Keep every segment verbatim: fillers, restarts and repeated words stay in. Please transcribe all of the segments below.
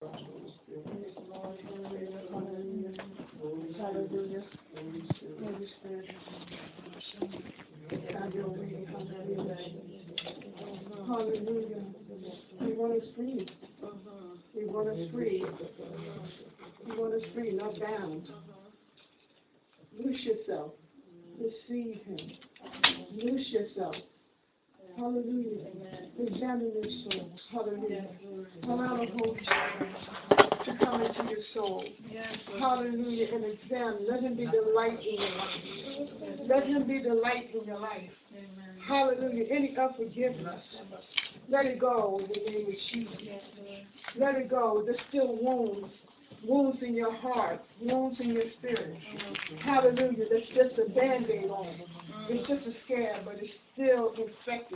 Hallelujah. Holy Spirit. Have your way. Hallelujah. Hallelujah. We want us free. We want us free. We want us free, not bound. Loose yourself. Receive him. Loose yourself. Hallelujah. Examine your soul. Hallelujah. Allow the Holy Spirit to come into your soul. Hallelujah. And examine. Let him be the light in your life. Let him be the light in your life. Hallelujah. Any unforgiveness, let it go in the name of Jesus. Let it go. There's still wounds. Wounds in your heart, wounds in your spirit. Hallelujah. That's just a band-aid on it. It's just a scab, but it's still infected.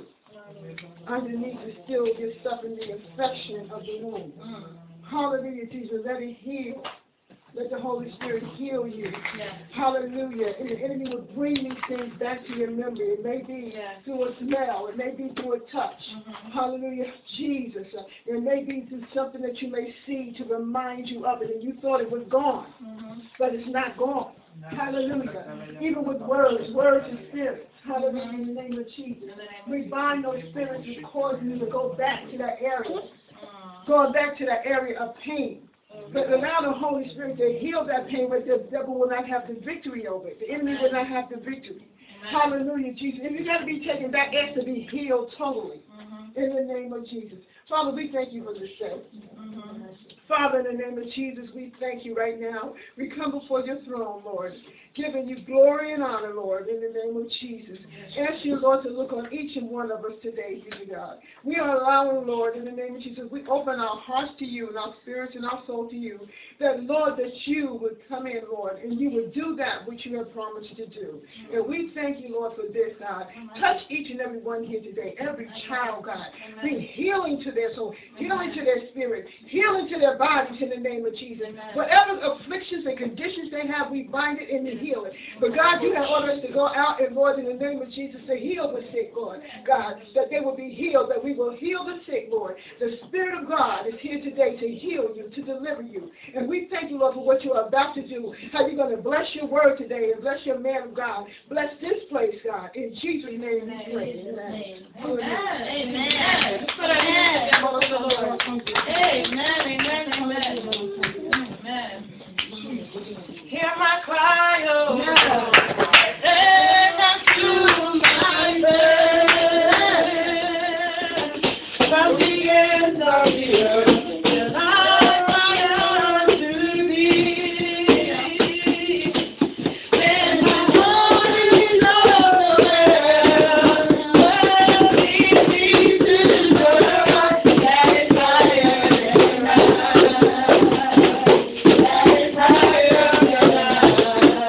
Underneath is still you're suffering the infection of the wound. Hallelujah, Jesus. Let it heal. Let the Holy Spirit heal you. Yes. Hallelujah. And the enemy will bring these things back to your memory. It may be yes. through a smell. It may be through a touch. Mm-hmm. Hallelujah. Jesus. It may be through something that you may see to remind you of it. And you thought it was gone. Mm-hmm. But it's not gone. No. Hallelujah. Even with words. Words and spirits. Hallelujah. Mm-hmm. In the name of Jesus. We bind those spirits that's causing you to go back to that area. Mm-hmm. Going back to that area of pain. But allow the Holy Spirit to heal that pain, but the devil will not have the victory over it. The enemy will not have the victory. Amen. Hallelujah, Jesus. If you got to be taken back, ask to be healed totally. Mm-hmm. In the name of Jesus. Father, we thank you for this day. Mm-hmm. Father, in the name of Jesus, we thank you right now. We come before your throne, Lord, giving you glory and honor, Lord, in the name of Jesus. Ask you, Lord, to look on each and one of us today, dear God. We are allowing, Lord, in the name of Jesus, we open our hearts to you and our spirits and our soul to you, that, Lord, that you would come in, Lord, and you would do that which you have promised to do. And we thank you, Lord, for this, God. Touch each and every one here today, every child, God. Bring healing to their soul, healing to their spirit, healing to their bodies in the name of Jesus. Whatever afflictions and conditions they have, we bind it and we heal it. But God, you have ordered us to go out and, Lord, in the name of Jesus, to heal the sick, Lord. God, that they will be healed, that we will heal the sick, Lord. The Spirit of God is here today to heal you, to deliver you. And we thank you, Lord, for what you're about to do, how you're going to bless your word today and bless your man of God. Bless this place, God. In Jesus' name we pray. Amen. Amen. Amen. Amen. Amen. Amen. Hear my cry, oh God. And unto my bed from the ends of the earth till I cry unto thee. And my heart is overwhelmed, where these pieces are, that is higher than I. That is higher than I.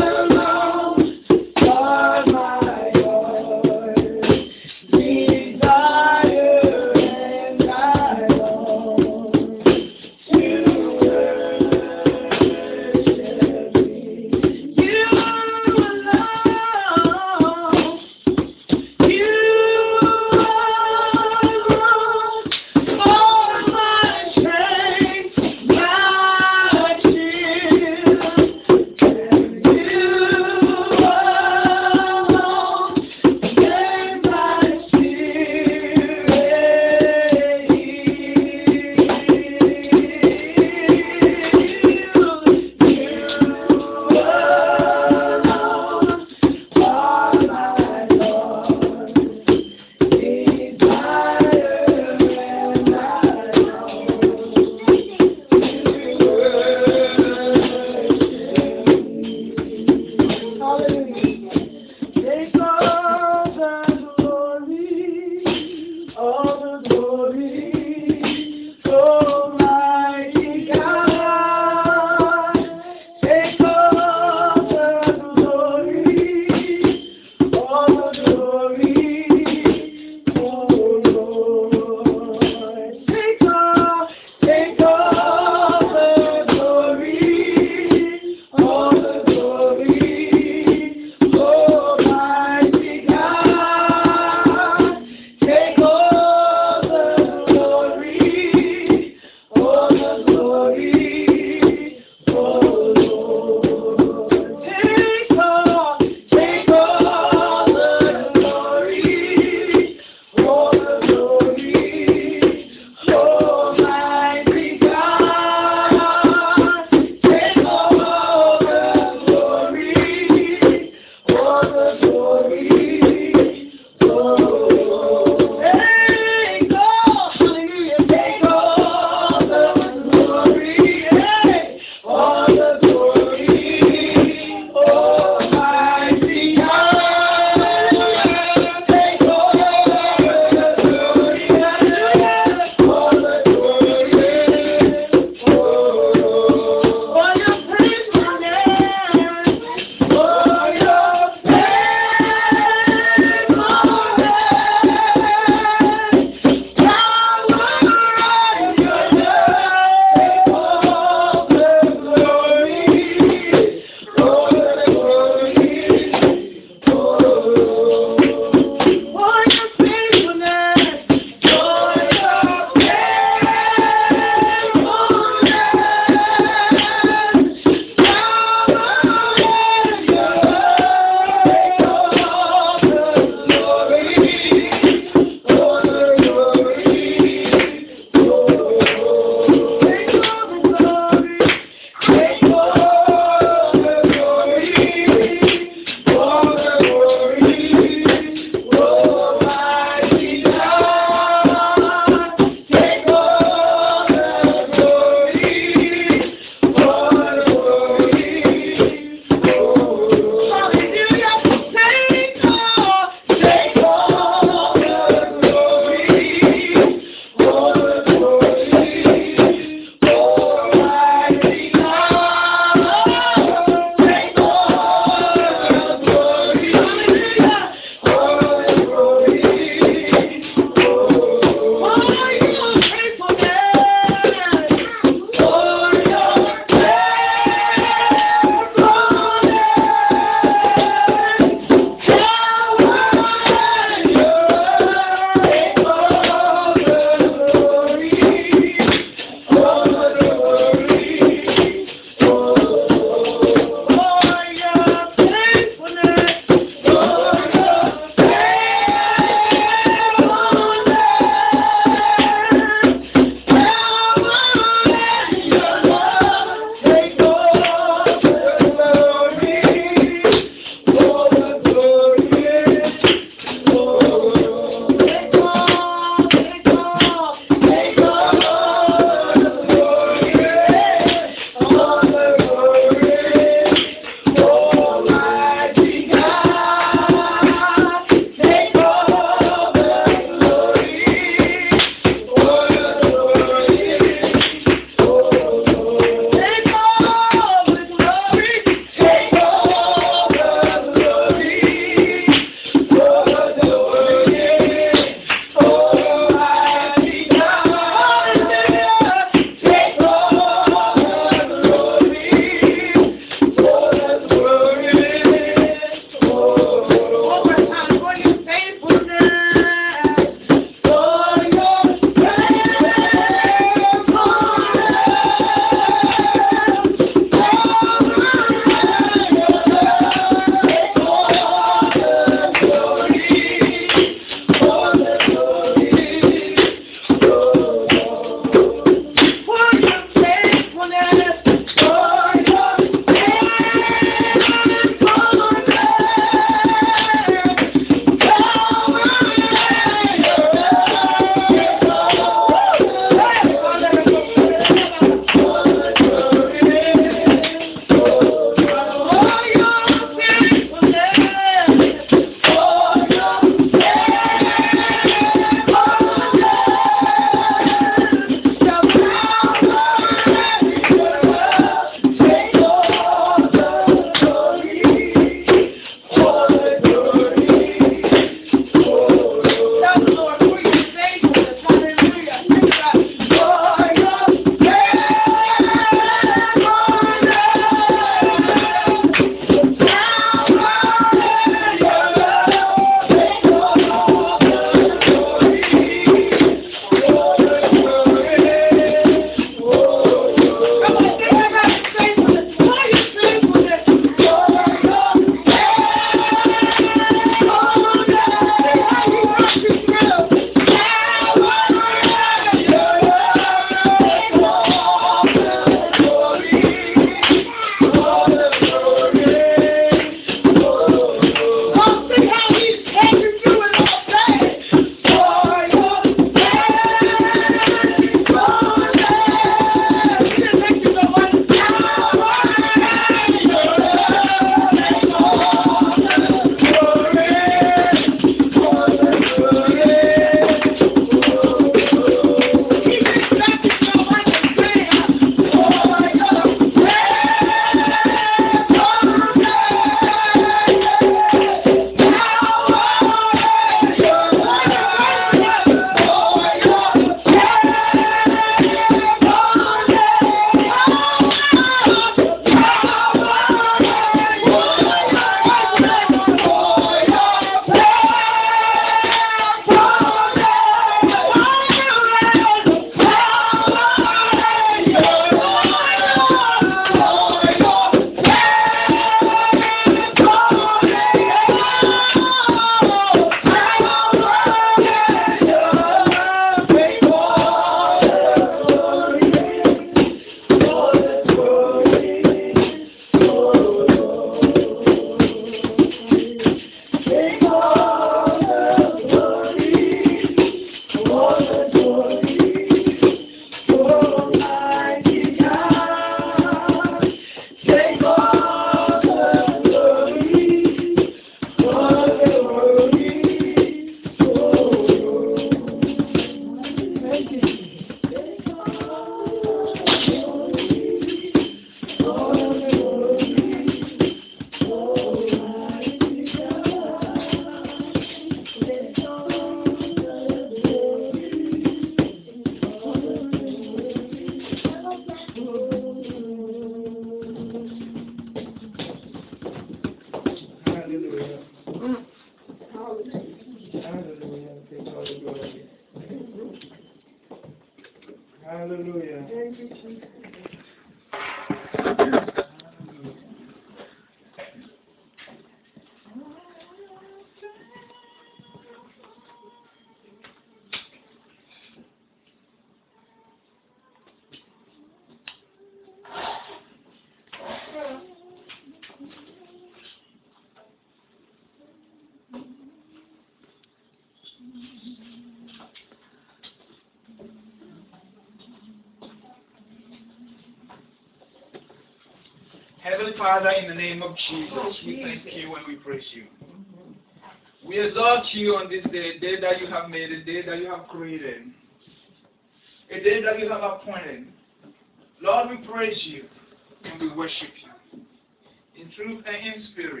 Heavenly Father, in the name of Jesus, we thank you and we praise you. We exalt you on this day, day that you have made, a day that you have created, a day that you have appointed. Lord, we praise you and we worship you in truth and in spirit.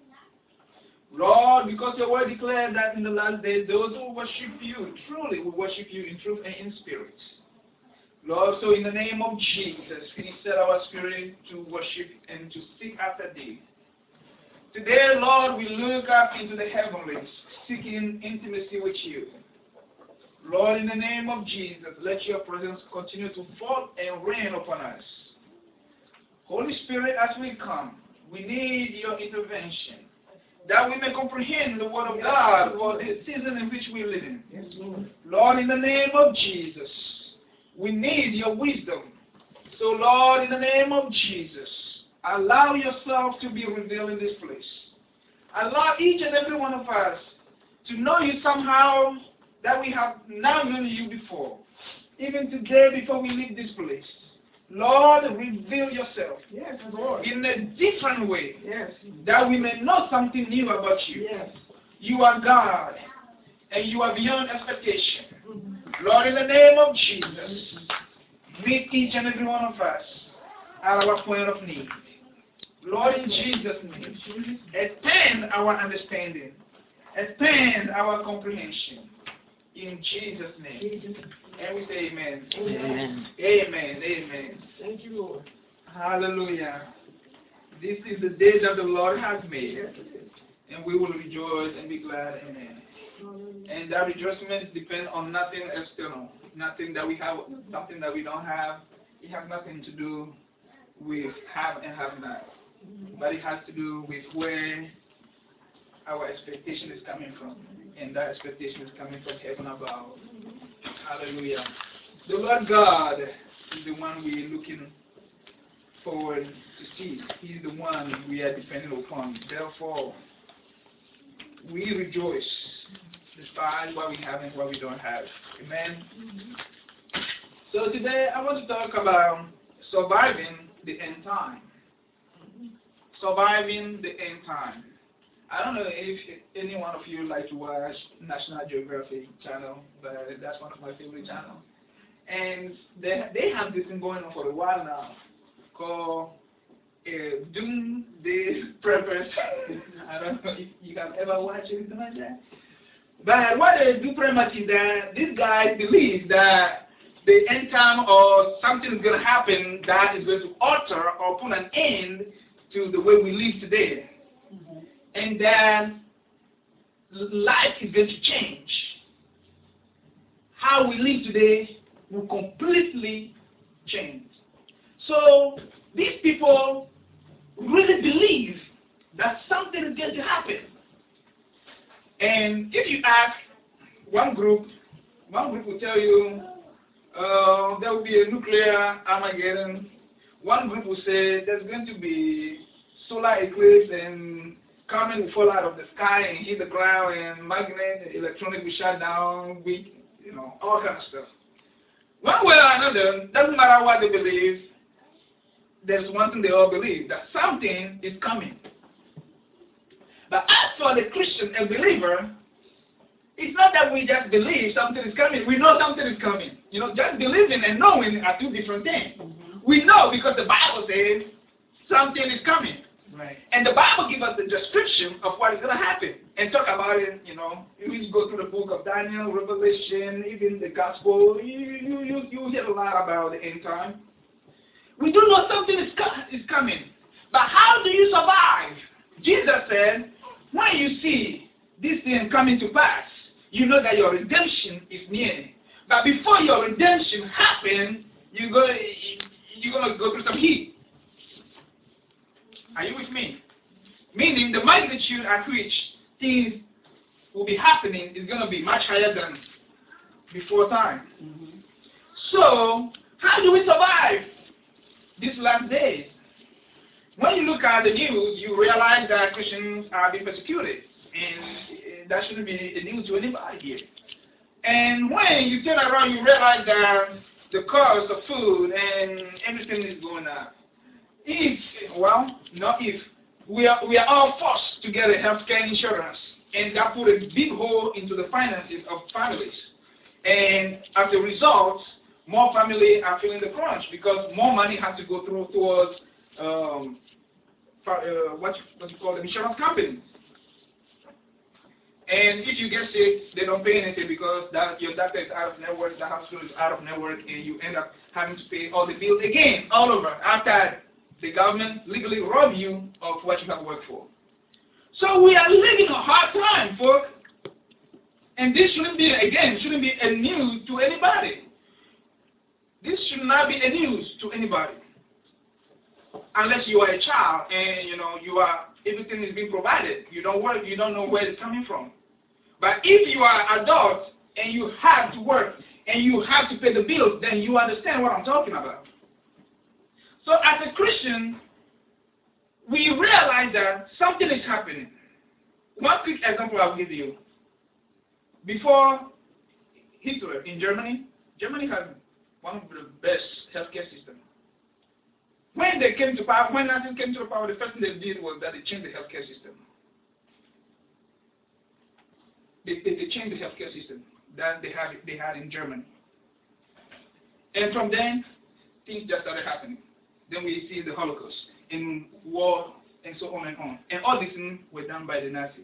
Lord, because your word declared that in the last days, those who worship you truly will worship you in truth and in spirit. Lord, so in the name of Jesus, we set our spirit to worship and to seek after thee. Today, Lord, we look up into the heavenlies, seeking intimacy with you. Lord, in the name of Jesus, let your presence continue to fall and reign upon us. Holy Spirit, as we come, we need your intervention, that we may comprehend the word of God for the season in which we live in. Yes, Lord. Lord, in the name of Jesus, we need your wisdom. So, Lord, in the name of Jesus, allow yourself to be revealed in this place. Allow each and every one of us to know you somehow that we have not known you before. Even today, before we leave this place, Lord, reveal yourself. Yes, Lord. In a different way. Yes. That we may know something new about you. Yes. You are God, and you are beyond expectation. Lord, in the name of Jesus, meet each and every one of us at our point of need. Lord, in Jesus' name, expand our understanding, expand our comprehension. In Jesus' name. And we say amen. Amen. Amen. Amen. Thank you, Lord. Hallelujah. This is the day that the Lord has made. Yes, it is. And we will rejoice and be glad. Amen. Hallelujah. And that rejoicement depends on nothing external, nothing that we have, something that we don't have. It has nothing to do with have and have not, but it has to do with where our expectation is coming from, and that expectation is coming from heaven above. Hallelujah. The Lord God is the one we are looking forward to see. He is the one we are depending upon. Therefore, we rejoice despite what we have and what we don't have. Amen. Mm-hmm. So today I want to talk about surviving the end time. Surviving the end time. I don't know if any one of you like to watch National Geographic channel, but that's one of my favorite channels. And they they have this thing going on for a while now called uh, Doomsday Preppers. I don't know if you have ever watched anything like that. But what they do pretty much is that these guys believe that the end time or something is going to happen that is going to alter or put an end to the way we live today. Mm-hmm. And that life is going to change. How we live today will completely change. So these people really believe that something is going to happen. And if you ask one group, one group will tell you uh, there will be a nuclear Armageddon. One group will say there's going to be solar eclipse and comet will fall out of the sky and hit the ground and magnet, electronic will shut down, we, you know, all kind of stuff. One way or another, doesn't matter what they believe, there's one thing they all believe, that something is coming. But as for the Christian, a believer, it's not that we just believe something is coming. We know something is coming. You know, just believing and knowing are two different things. Mm-hmm. We know because the Bible says something is coming. Right. And the Bible gives us the description of what is going to happen and talk about it, you know. You go through the book of Daniel, Revelation, even the Gospel. You, you, you, you hear a lot about the end time. We do know something is, co is coming. But how do you survive? Jesus said, when you see this thing coming to pass, you know that your redemption is near. But before your redemption happens, you're going you're going to go through some heat. Are you with me? Meaning the magnitude at which things will be happening is going to be much higher than before time. Mm-hmm. So, how do we survive these last days? When you look at the news, you realize that Christians are being persecuted. And that shouldn't be a news to anybody here. And when you turn around, you realize that the cost of food and everything is going up. if, well, not if, we are, we are all forced to get a healthcare insurance, and that put a big hole into the finances of families. And as a result, more families are feeling the crunch because more money has to go through towards um, for, uh, what, you, what you call the insurance companies. And if you get sick, they don't pay anything because that, your doctor is out of network, the hospital is out of network, and you end up having to pay all the bills again, all over, after the government legally rob you of what you have worked for. So we are living a hard time, folks. And this shouldn't be, again, shouldn't be a news to anybody. This should not be a news to anybody. Unless you are a child and, you know, you are, everything is being provided. You don't work, you don't know where it's coming from. But if you are adult and you have to work and you have to pay the bills, then you understand what I'm talking about. So as a Christian, we realize that something is happening. One quick example I'll give you. Before Hitler in Germany, Germany had one of the best healthcare systems. When they came to power, when Nazis came to power, the first thing they did was that they changed the healthcare system. They, they, they changed the healthcare system that they had, they had in Germany. And from then, things just started happening. Then we see the Holocaust, in war, and so on and on. And all these things were done by the Nazis.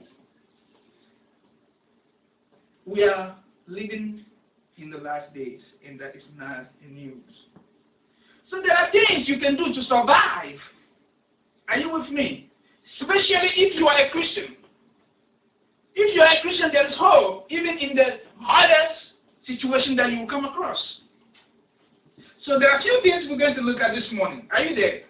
We are living in the last days, and that is not in news. So there are things you can do to survive. Are you with me? Especially if you are a Christian. If you are a Christian, there is hope, even in the hardest situation that you will come across. So there are a few things we're going to look at this morning. Are you there?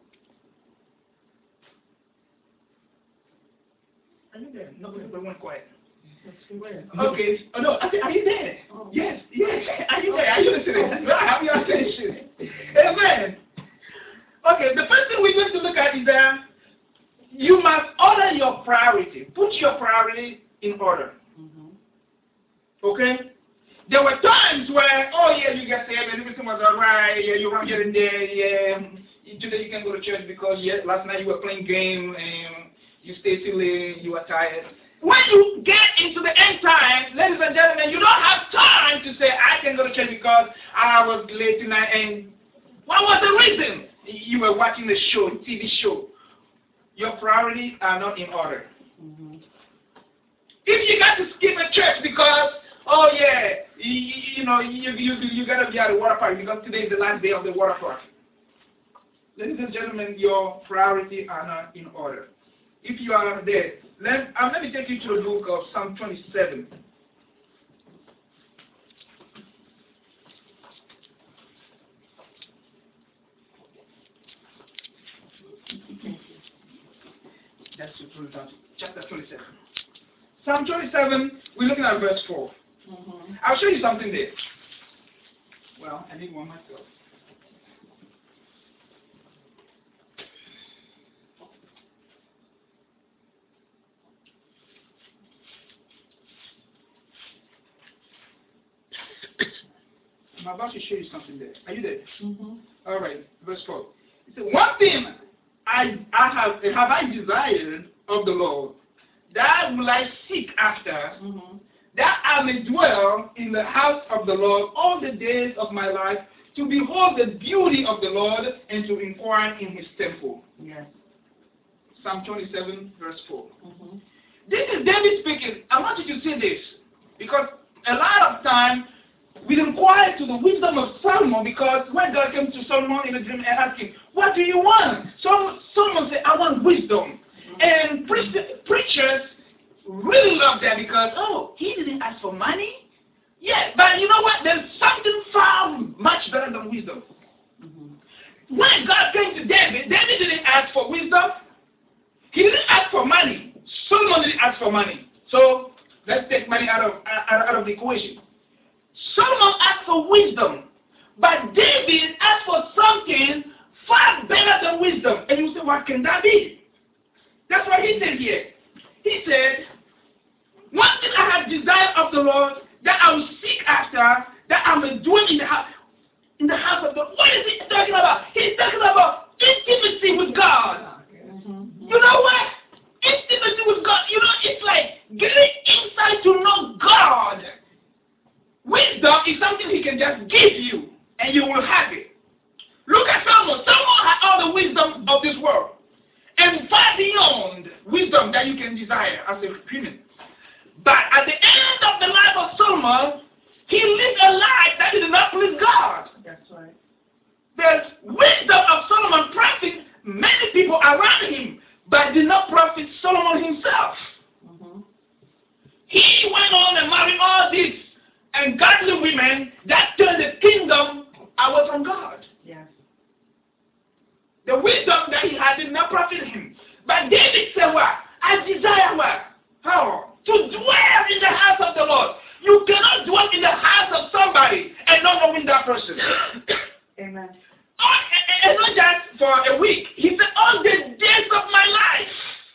Are you there? No, we went quiet. Okay. Oh, no, I said, are you there? Oh. Yes, yes. Are you there? Are you listening? I have your attention. Amen. Okay, the first thing we're going to look at is that you must order your priority. Put your priority in order. Mm-hmm. Okay? There were times where, oh yeah, you get saved and everything was all right. Yeah, you were here and there. Yeah, today you can go to church because yeah, last night you were playing game and you stayed too late. You were tired. When you get into the end time, ladies and gentlemen, you don't have time to say, I can go to church because I was late tonight. And what was the reason? You were watching the show, T V show. Your priorities are not in order. Mm-hmm. If you got to skip a church because, oh yeah, you, you know, you, you, you got to be at the water park because today is the last day of the water park. Ladies and gentlemen, your priorities are not in order. If you are there, let, um, let me take you to the book of Psalm twenty-seven. That's chapter twenty-seven. Psalm twenty-seven, we're looking at verse four. Mm-hmm. I'll show you something there. Well, I need one myself. I'm about to show you something there. Are you there? Mm-hmm. All right, verse four. It says, one thing I, I have, have I desired of the Lord, that will I seek after, mm-hmm. that I may dwell in the house of the Lord all the days of my life, to behold the beauty of the Lord and to inquire in his temple. Yes. Psalm twenty-seven, verse four. Mm-hmm. This is David speaking. I want you to see this, because a lot of time we inquire to the wisdom of Solomon, because when God came to Solomon in a dream and asked him, what do you want? So Solomon said, I want wisdom. Mm-hmm. And pre preachers really love that because, oh, he didn't ask for money. Yeah, but you know what? There's something far much better than wisdom. Mm-hmm. When God came to David, David didn't ask for wisdom. He didn't ask for money. Solomon didn't ask for money. So let's take money out of, out, out of the equation. Solomon asked for wisdom, but David asked for something far better than wisdom. And you say, what can that be? That's what he said here. He said, one thing I have desired of the Lord, that I will seek after, that I may dwell in the house, in the house of the Lord. What is he talking about? He's talking about intimacy God. Mm-hmm. You know what? Intimacy with God, you know, it's like getting insight to know God. Wisdom is something He can just give you, and you will have it. Look at Solomon. Solomon had all the wisdom of this world, and far beyond wisdom that you can desire as a human. But at the end of the life of Solomon, he lived a life that did not please God. That's right. The wisdom of Solomon profited many people around him, but did not profit Solomon himself. Mm-hmm. He went on and married all these ungodly women that turned the kingdom away from God. Yes. The wisdom that he had did not profit him. But David said, what? I desire what? How? To dwell in the house of the Lord. You cannot dwell in the house of somebody and not knowing that person. Amen. All, and not just for a week. He said, all the days of my life.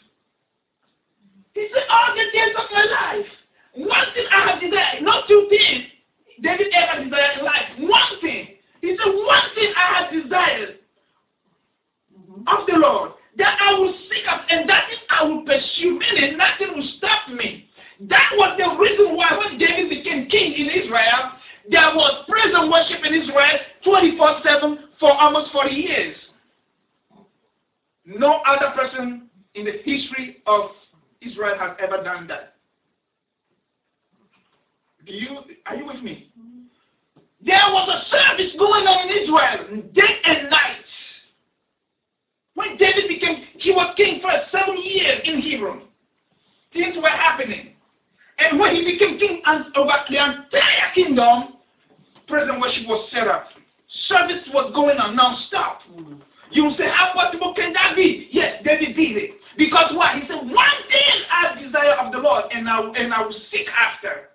He said, all the days of my life. One thing I have desired, not two things David ever desired in life. One thing. He said, one thing I have desired mm-hmm. of the Lord, that I will seek out, and that is I will pursue, meaning nothing will stop me. That was the reason why when David became king in Israel, there was praise and worship in Israel twenty-four seven for almost forty years. No other person in the history of Israel has ever done that. Do you, are you with me? There was a service going on in Israel day and night. When David became, he was king for seven years in Hebron. Things were happening. And when he became king over the entire kingdom, praise and worship was set up. Service was going on non-stop. Mm-hmm. You will say, how possible can that be? Yes, David did it. Because why? He said, one thing I desire of the Lord, and I, and I will seek after.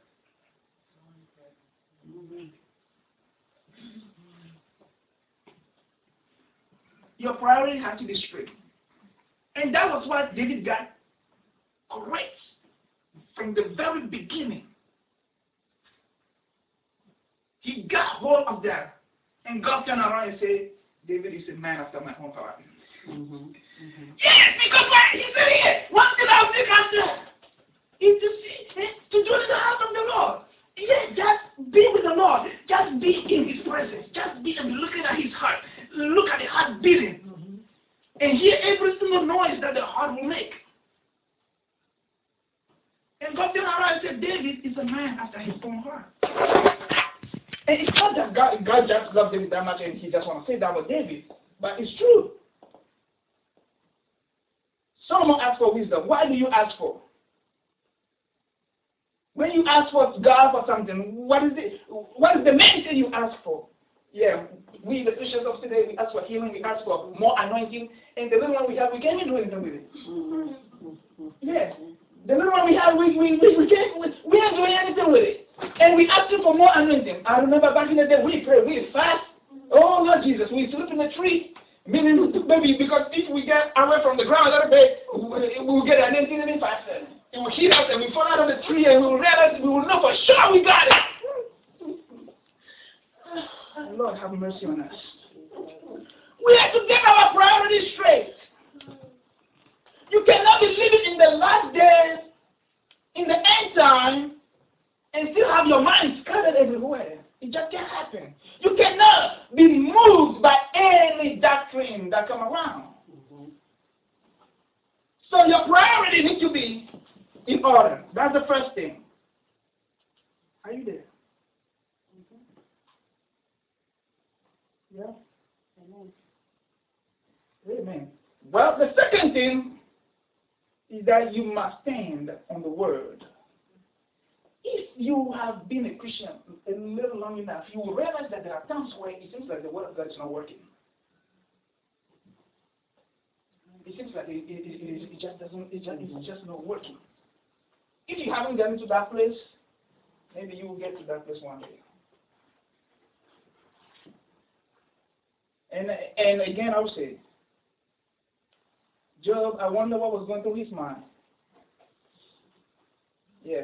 Mm-hmm. Your priority has to be straight. And that was what David got correct from the very beginning. He got hold of that. And God turned around and said, David is a man after my own heart. Mm-hmm. Mm-hmm. Yes, because what he said here, one thing I'll take after is to see, to do in the house of the Lord. Yes, just be with the Lord. Just be in his presence. Just be and looking at his heart. Look at the heart beating. Mm-hmm. And hear every single noise that the heart will make. And God turned around and said, David is a man after his own heart. And it's not that God, God just loves David that much and he just wants to say that about David. But it's true. Solomon asked for wisdom. Why do you ask for? When you ask for God for something, what is it? What is the main thing you ask for? Yeah, we the Christians of today, we ask for healing, we ask for more anointing, and the little one we have, we can't even do anything with it. Mm-hmm. Yeah. The little one we have, we we we, we can't we, we ain't doing anything with it. And we asking for more anointing. I remember back in the day we pray, we fast. Oh Lord Jesus, we sleep in the tree. Meaning maybe because if we get away from the ground a little bit, we will get anointing even faster. It will hit us and we fall out of the tree and we will realize we will know for sure we got it. Lord have mercy on us. We have to get our priorities straight. You cannot be living in the last days, in the end time, and still have your mind scattered everywhere. It just can't happen. You cannot be moved by any doctrine that come around. Mm-hmm. So your priority needs to be in order. That's the first thing. Are you there? Mm-hmm. Yeah. Amen. Amen. Well, the second thing is that you must stand on the word. If you have been a Christian a little long enough, you will realize that there are times where it seems like the word of God is not working. It seems like it, it, it, it just doesn't, it just, it's just not working. If you haven't gotten to that place, maybe you will get to that place one day. And, and again, I will say, Job, I wonder what was going through his mind. Yeah.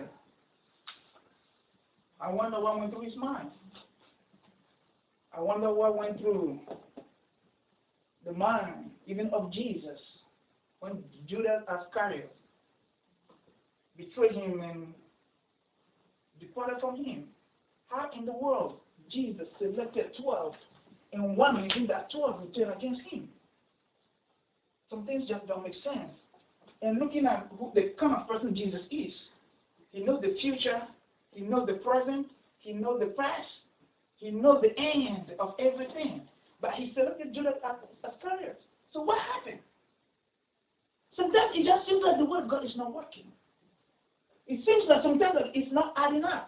I wonder what went through his mind. I wonder what went through the mind even of Jesus when Judas Iscariot betrayed him and departed from him. How in the world Jesus selected twelve and one within that twelve would turn against him? Some things just don't make sense. And looking at who, the kind of person Jesus is, he knows the future, he knows the present, he knows the past, he knows the end of everything. But he selected Judas Iscariot. So what happened? Sometimes it just seems like the word of God is not working. It seems like sometimes that it's not adding up.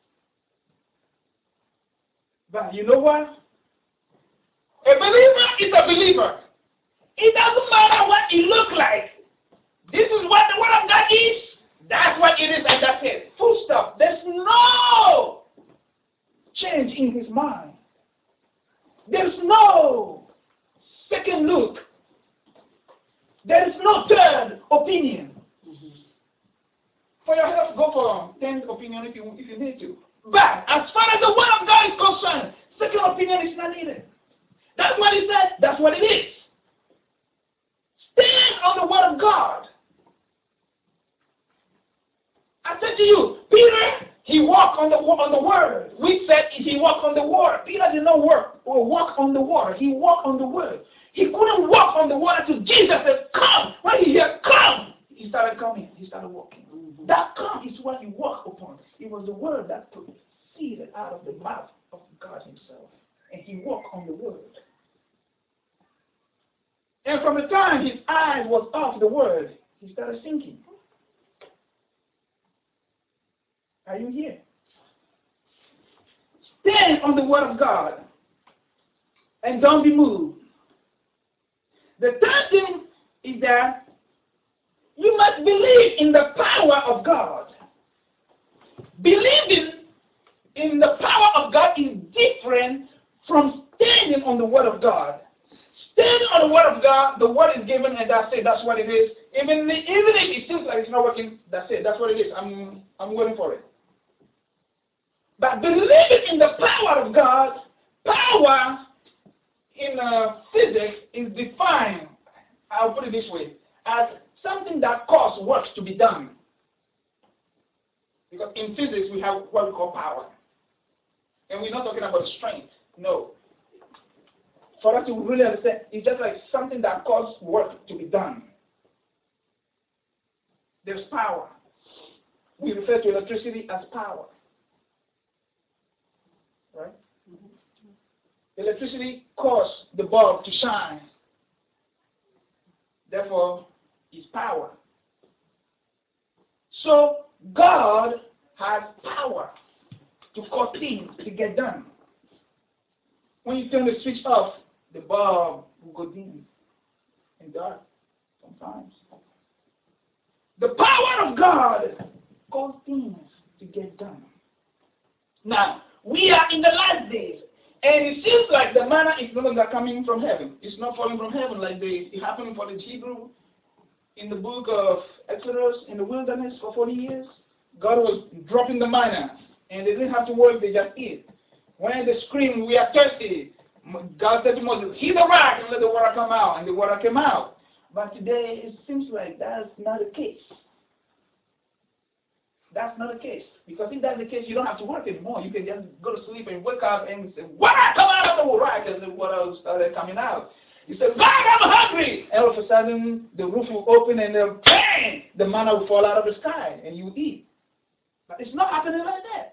But you know what? A believer is a believer. It doesn't matter what it looks like. This is what the word of God is. That's what it is, and that's it. Full stop. There's no change in his mind. There's no second look. There is no third opinion. Mm-hmm. For your help, go for tenth opinion if you if you need to. But as far as the word of God is concerned, second opinion is not needed. That's what he said. That's what it is. Stand on the word of God. I said to you, Peter, he walked on the on the word. We said he walked on the water. Peter did not work or walk on the water. He walked on the word. He couldn't walk on the water until Jesus said, "Come." When he said, "Come," he started coming. He started walking. Mm-hmm. That "come" is what he walked upon. It was the word that proceeded out of the mouth of God himself, and he walked on the word. And from the time his eyes was off the word, he started sinking. Are you here? Stand on the word of God and don't be moved. The third thing is that you must believe in the power of God. Believing in the power of God is different from standing on the word of God. Standing on the word of God, the word is given and that's it. That's what it is. Even, even if it seems like it's not working, that's it. That's what it is. I'm, I'm waiting for it. But believing in the power of God, power in uh, physics is defined, I'll put it this way, as something that causes work to be done. Because in physics we have what we call power. And we're not talking about strength. No. For us to really understand, it's just like something that causes work to be done. There's power. We refer to electricity as power. Right? Mm-hmm. Electricity causes the bulb to shine. Therefore, it's power. So, God has power to cause things to get done. When you turn the switch off, the bulb will go dim and dark sometimes. The power of God causes things to get done. Now, we are in the last days, and it seems like the manna is no longer coming from heaven. It's not falling from heaven like the, it happened for the Hebrew in the book of Exodus in the wilderness for forty years. God was dropping the manna, and they didn't have to work, they just eat. When they screamed, "We are thirsty," God said to Moses, "Hit the rock and let the water come out," and the water came out. But today, it seems like that's not the case. That's not the case. Because if that's the case, you don't have to work anymore. You can just go to sleep and wake up and say, "Water, come out of the rock," and the water started coming out. You say, "God, I'm hungry," and all of a sudden, the roof will open and then, bang, the manna will fall out of the sky and you eat. But it's not happening like that.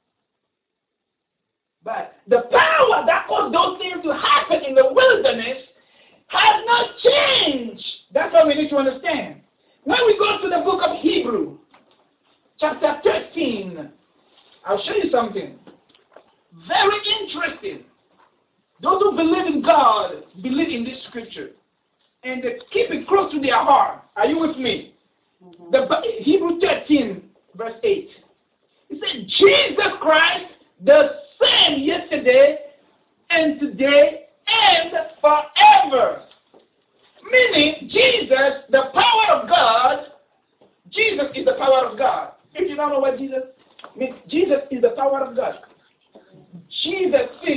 But the power that caused those things to happen in the wilderness has not changed. That's what we need to understand. When we go to the book of Hebrew, chapter thirteen, I'll show you something very interesting. Those who believe in God believe in this scripture, and they keep it close to their heart. Are you with me? Mm-hmm. The Hebrew thirteen, verse eight. It said, "Jesus Christ, the same yesterday and today and forever." Meaning, Jesus, the power of God, Jesus is the power of God. If you don't know what Jesus means, Jesus is the power of God. Jesus is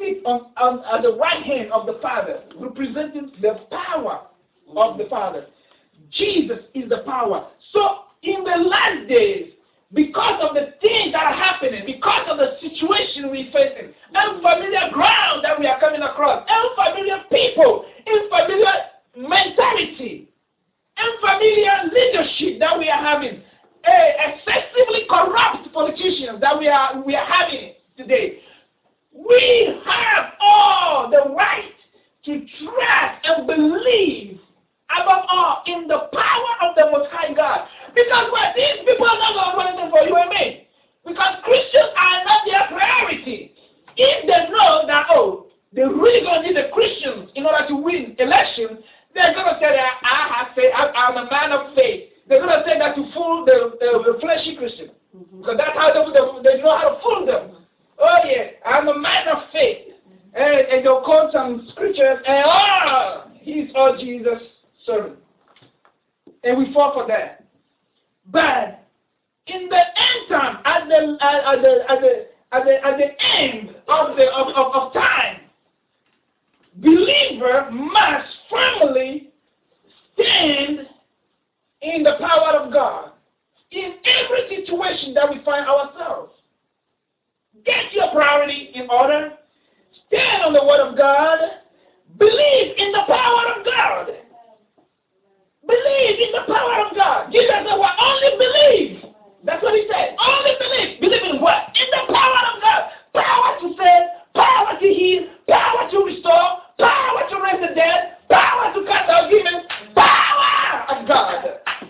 sit on, on at the right hand of the Father, representing the power of the Father. Jesus is the power. So in the last days, because of the things that are happening, because of the situation we're facing, unfamiliar ground that we are coming across, unfamiliar people, unfamiliar mentality, unfamiliar leadership that we are having, uh, excessively corrupt politicians that we are we are having today, we have all the right to trust and believe above all in the power of the Most High God. Because well, these people are not going to do anything for you and me. Because Christians are not their priority. If they know that, oh, they're really going to need the Christians in order to win elections, they're going to say that I have faith, I, I'm a man of faith. They're going to say that to fool the, the, the fleshy Christian. Mm-hmm. Because that's how they, they, they know how to fool them. Oh yeah, I'm a man of faith. And, and they'll quote some scriptures and, oh, he's all Jesus' servant. And we fall for that. But in the end time, at the at the at the at the, at the end of the of, of, of time, believer must firmly stand in the power of God in every situation that we find ourselves. Get your priority in order. Stand on the word of God. Believe in the power of God. Believe in the power of God. Jesus said, well, only believe. That's what he said. Only believe. Believe in what? In the power of God. Power to save, power to heal, power to restore, power to raise the dead, power to cast out demons, power of God.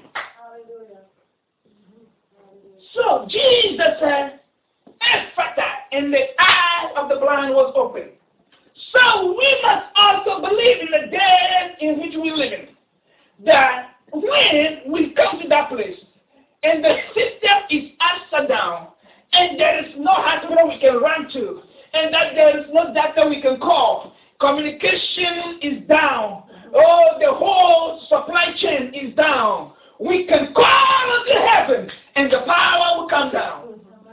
So Jesus said, Ephphatha, and the eyes of the blind was open. So we must also believe in the days in which we live in. That when we come to that place and the system is upside down and there is no hospital we can run to and that there is no doctor we can call, communication is down, oh, the whole supply chain is down, we can call unto heaven and the power will come down.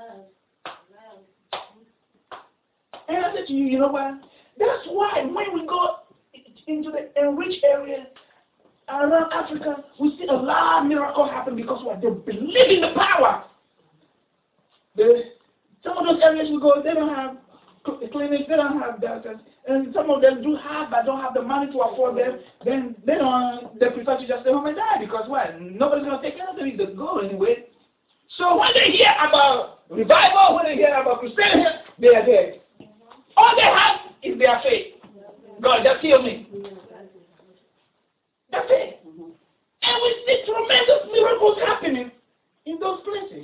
And I said to you, you know what? That's why when we go into the enriched area around Africa, we see a lot of miracles happen because what? They believe in the power. The, some of those areas we go, they don't have clinics, they don't have doctors, and some of them do have, but don't have the money to afford them. Then they don't. They prefer to just stay home and die because what? Nobody's gonna take care of them if they go anyway. So when they hear about revival, when they hear about Christianity, they are dead. All they have is their faith. God, just heal me. That's it. And we see tremendous miracles happening in those places.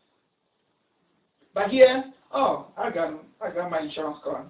But here, oh, I got I got my insurance card.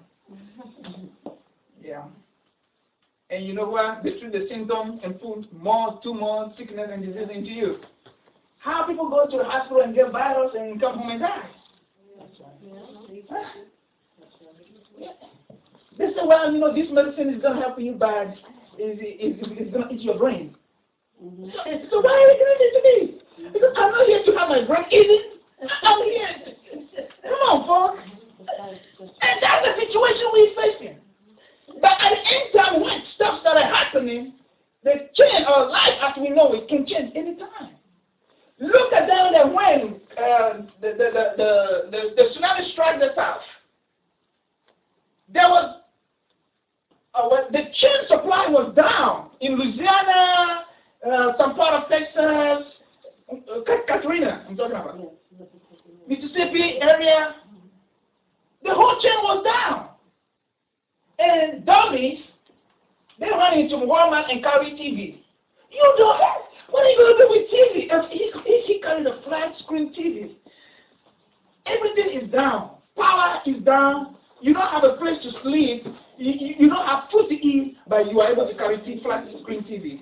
Yeah. And you know what? They treat the symptoms and put more, two more sickness and disease into you. How people go to the hospital and get virus and come home and die? Huh? Yeah. They say, well, you know, this medicine is going to help you, but it's, it's, it's going to eat your brain. Mm-hmm. So, so why are you doing this to me? Because I'm not here to have my brain eaten. I'm here. Come on, folks. And that's the situation we're facing. But at the end time, when stuff started happening, the change our life as we know it can change anytime. Look at down there when uh, the, the, the, the, the, the tsunami struck the south. There was uh, when the chain supply was down in Louisiana, uh, some part of Texas, uh, Katrina, I'm talking about, Mississippi area. The whole chain was down, and dummies they run into Walmart and carry T V. You don't have. What are you going to do with T V? If he, if he carried a flat screen T V, everything is down. Power is down. You don't have a place to sleep. You, you, you don't have food to eat, but you are able to carry T flat screen T V.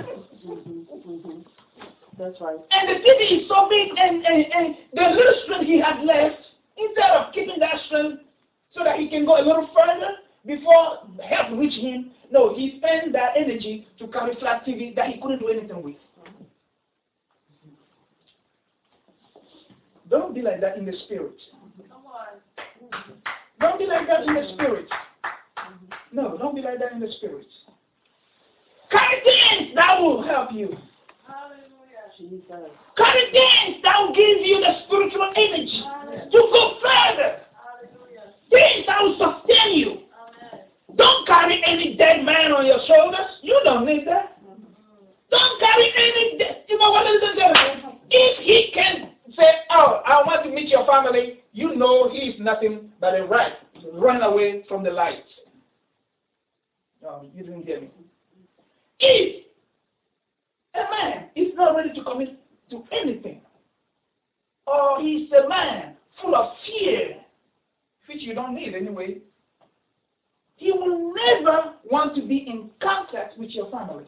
That's right. And the T V is so big, and, and, and the little strength he has left, instead of keeping that strength so that he can go a little further before help reach him, no, he spent that energy to carry flat T V that he couldn't do anything with. Don't be like that in the spirit. Don't be like that in the spirit. No, don't be like that in the spirit. Carry things that will help you. Jesus. Carry things that will give you the spiritual energy to go further. Things that will sustain you. Don't carry any dead man on your shoulders. You don't need that. Don't carry any dead. You know what, ladies and gentlemen? If he can say, oh, I want to meet your family, you know he is nothing but a rat running away from the light. No, you didn't hear me. If a man is not ready to commit to anything, or he's a man full of fear, which you don't need anyway, he will never want to be in contact with your family.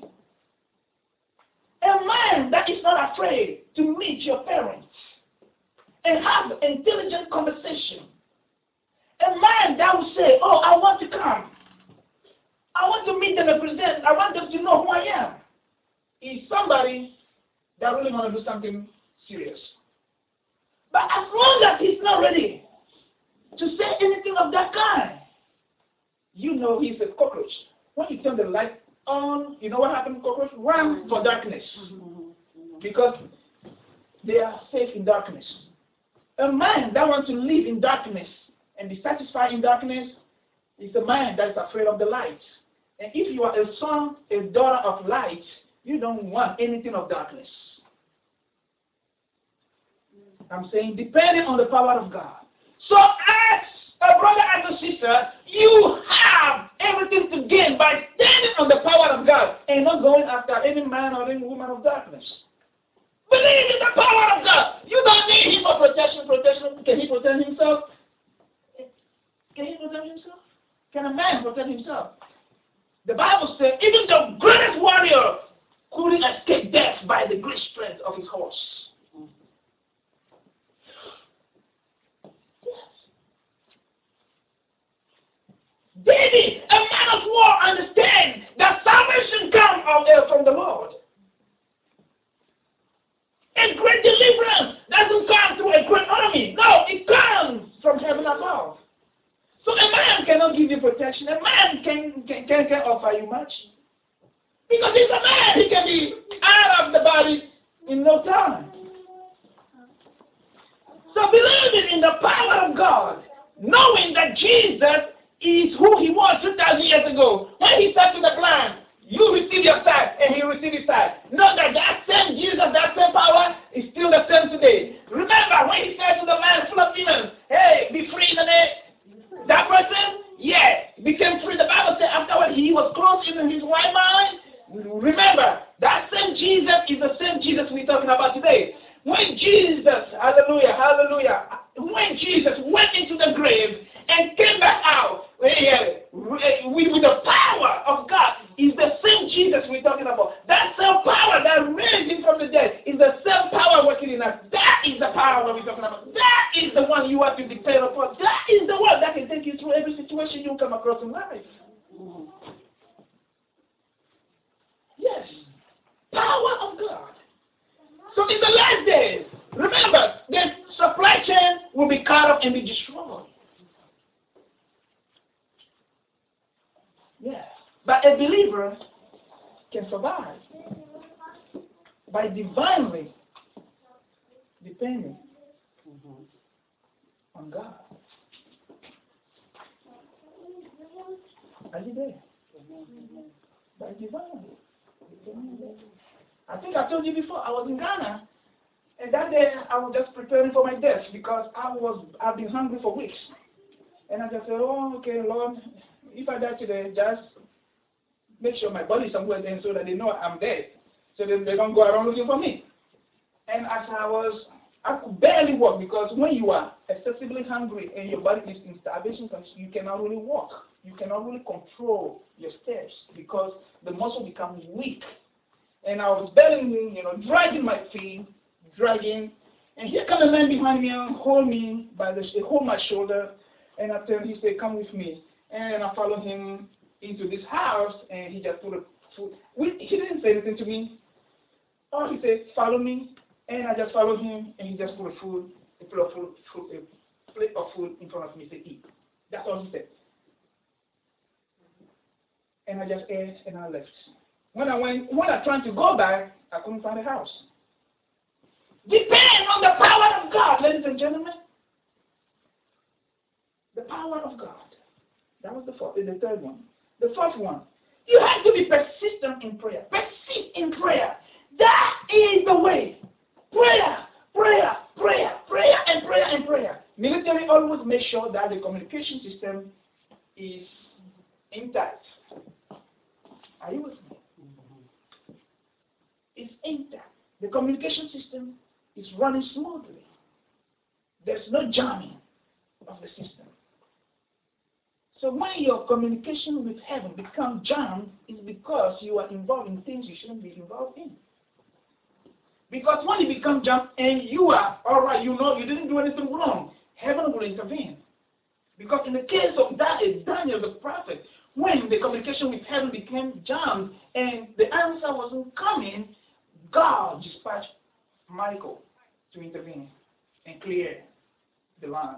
A man that is not afraid to meet your parents and have intelligent conversation. A man that will say, oh, I want to come. I want to meet them and present. I want them to know who I am. Is somebody that really want to do something serious. But as long as he's not ready to say anything of that kind, you know he's a cockroach. When you turn the light on, you know what happens to cockroach? Run for darkness. Because they are safe in darkness. A man that wants to live in darkness and be satisfied in darkness is a man that is afraid of the light. And if you are a son, a daughter of light, you don't want anything of darkness. I'm saying depending on the power of God. So as a brother and a sister, you have everything to gain by standing on the power of God and not going after any man or any woman of darkness. Believe in the power of God. You don't need him for protection. Protection. Can he protect himself? Can he protect himself? Can a man protect himself? The Bible says even the greatest warrior couldn't escape death by the great strength of his horse. Yes. David, a man of war, understands that salvation comes from the Lord. A great deliverance doesn't come through a great army. No, it comes from heaven above. So a man cannot give you protection. A man can, can, can, can offer you much. Because he's a man. He can be out of the body in no time. So believing in the power of God, knowing that Jesus is who he was two thousand years ago. When he said to the blind, you receive your sight, and he received his sight. Know that that same Jesus, that same power is still the same today. Remember when he said to the man full of demons, hey, be free in the name. That person, yeah, became free. The Bible said afterward he was clothed in his right mind. Remember, that same Jesus is the same Jesus we're talking about today. When Jesus, hallelujah, hallelujah, when Jesus went into the grave and came back out with, with the power of God, is the same Jesus we're talking about. That same power that raised him from the dead is the same power working in us. That is the power that we're talking about. That is the one you have to depend upon. That is the one that can take you through every situation you come across in life. Yes. Power of God. So in the last days, remember, the supply chain will be cut off and be destroyed. Yeah. But a believer can survive by divinely depending mm-hmm. on God. Are you there? Mm-hmm. By divinely. I think I told you before, I was in Ghana, and that day I was just preparing for my death because I was, I've been hungry for weeks. And I just said, oh, okay, Lord, if I die today, just make sure my body is somewhere there so that they know I'm dead, so that they don't go around looking for me. And as I was, I could barely walk because when you are excessively hungry and your body is in starvation, you cannot really walk. You cannot really control your steps because the muscle becomes weak. And I was barely, you know, dragging my feet, dragging. And here comes a man behind me and hold me by the, hold my shoulder. And I tell him, he said, come with me. And I followed him into this house, and he just put a food. We, he didn't say anything to me. Oh, he said, follow me. And I just followed him, and he just put a food, a plate of food, food, a plate of food in front of me. He said, eat. That's all he said. and I just ate and I left. When I went, when I tried to go back, I couldn't find a house. Depend on the power of God, ladies and gentlemen. The power of God. That was the fourth, the third one. The fourth one. You have to be persistent in prayer. Persist in prayer. That is the way. Prayer, prayer, prayer, prayer, and prayer and prayer. Military always make sure that the communication system is intact. Are you with me? It's intact. The communication system is running smoothly. There's no jamming of the system. So when your communication with heaven becomes jammed, it's because you are involved in things you shouldn't be involved in. Because when it becomes jammed and you are, all right, you know you didn't do anything wrong, heaven will intervene. Because in the case of Daniel the prophet, when the communication with heaven became jammed and the answer wasn't coming, God dispatched Michael to intervene and clear the land.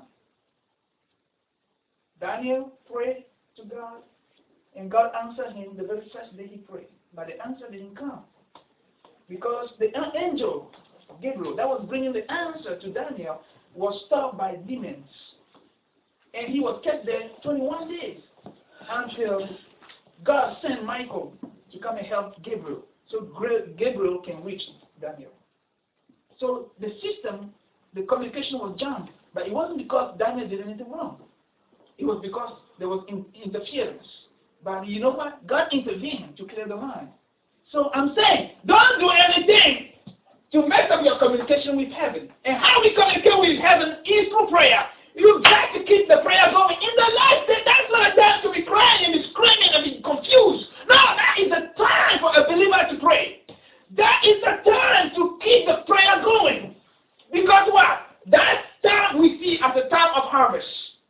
Daniel prayed to God, and God answered him the very first day he prayed. But the answer didn't come. Because the angel, Gabriel, that was bringing the answer to Daniel, was stopped by demons. And he was kept there twenty-one days until God sent Michael to come and help Gabriel. So Gabriel can reach Daniel. So the system, the communication was jammed. But it wasn't because Daniel did anything wrong. It was because there was in, interference. But you know what? God intervened to clear the line. So I'm saying, don't do anything to mess up your communication with heaven. And how we communicate with heaven is through prayer. You've got to keep the prayer going. In the life, that's not a time to be crying and be screaming and be confused. No, that is a time for a believer to pray. That is the time to keep the prayer going. Because what? That time we see as the time of harvest.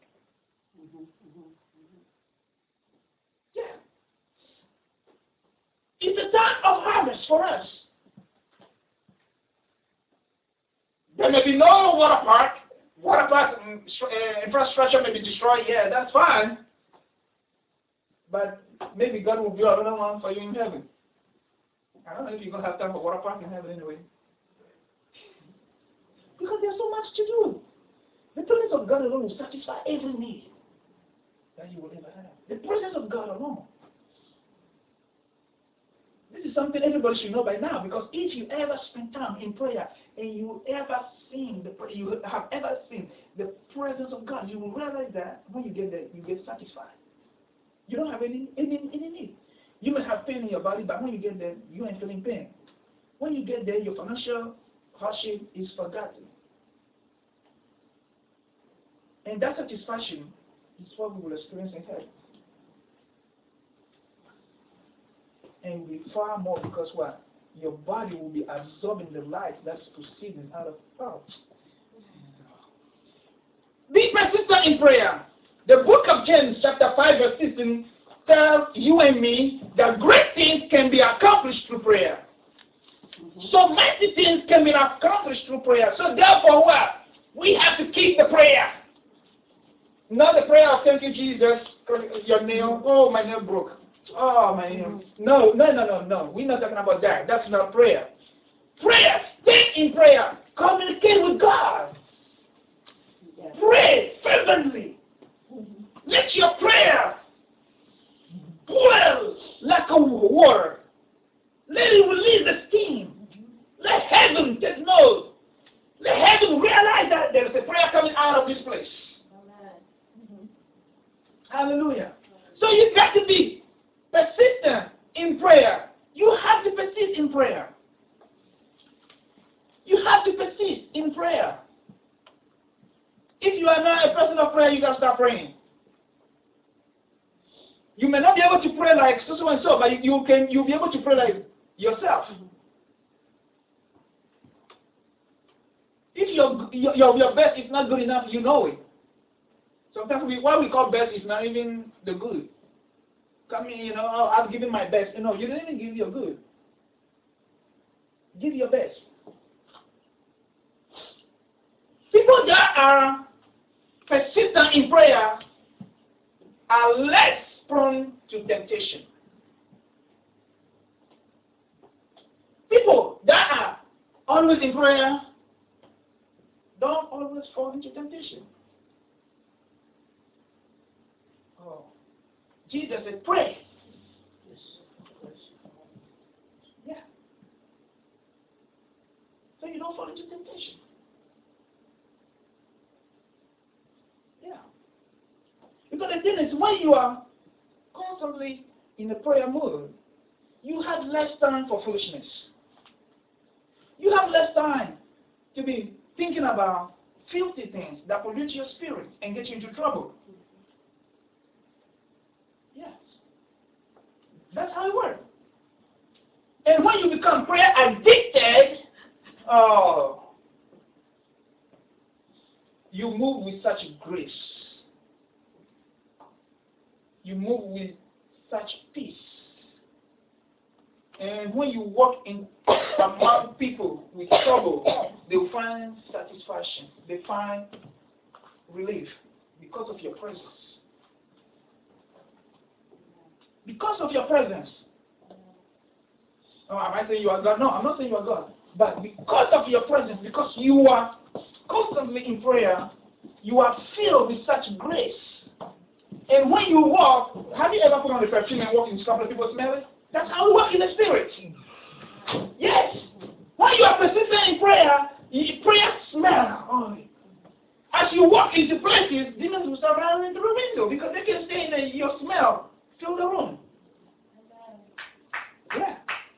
Yeah. It's a time of harvest for us. There may be no water park. Water park uh, infrastructure may be destroyed. Yeah, that's fine. But maybe God will build another one for you in heaven. I don't know if you're going to have time for water park in heaven anyway. Because there's so much to do. The presence of God alone will satisfy every need that you will ever have. The presence of God alone. This is something everybody should know by now, because if you ever spend time in prayer and you ever seen the you have ever seen the presence of God, you will realize that when you get there, you get satisfied. You don't have any any any need. You may have pain in your body, but when you get there, you ain't feeling pain. When you get there, your financial hardship is forgotten. And that satisfaction is what we will experience in heaven. And will be far more, because what? Your body will be absorbing the life that's proceeding out of power. Be persistent in prayer. The book of James, chapter five, verse sixteen, tells you and me that great things can be accomplished through prayer. Mm-hmm. So many things can be accomplished through prayer. So therefore what? We have to keep the prayer. Not the prayer of thank you, Jesus, your nail, oh, my nail broke. Oh, my nail. No, no, no, no, no. We're not talking about that. That's not prayer. Prayer, stay in prayer. Communicate with God. Yes. Pray fervently. Mm-hmm. Let your prayer boil like a water. Let it release the steam. Mm-hmm. Let heaven take note. Let heaven realize that there is a prayer coming out of this place. Amen. Mm-hmm. Hallelujah. So you've got to be persistent in prayer. You have to persist in prayer. You have to persist in prayer. If you are not a person of prayer, you got to start praying. You may not be able to pray like so, so and so, but you can you'll be able to pray like yourself. If your your your best is not good enough, you know it. Sometimes we, what we call best is not even the good. Come in, you know, oh, I've given my best. You know, you didn't even give your good. Give your best. People that are persistent in prayer are less prone to temptation. people that are always in prayer don't always fall into temptation. Oh. Jesus said, pray. Yeah. So you don't fall into temptation. Yeah. Because the thing is, when you are constantly in a prayer mood, you have less time for foolishness. You have less time to be thinking about filthy things that pollute your spirit and get you into trouble. Yes. That's how it works. And when you become prayer addicted, oh, you move with such grace. You move with such peace. And when you walk in among people with trouble, they will find satisfaction. They find relief because of your presence. Because of your presence. Oh, am I saying you are God? No, I'm not saying you are God. But because of your presence, because you are constantly in prayer, you are filled with such grace. And when you walk, have you ever put on the perfume and walk in a couple of people smell it? That's how we walk in the spirit. Yes. When you are persistent in prayer, prayer smell. Oh. As you walk into places, demons will start running through the window because they can stay in the, your smell. Fill the room. Yeah.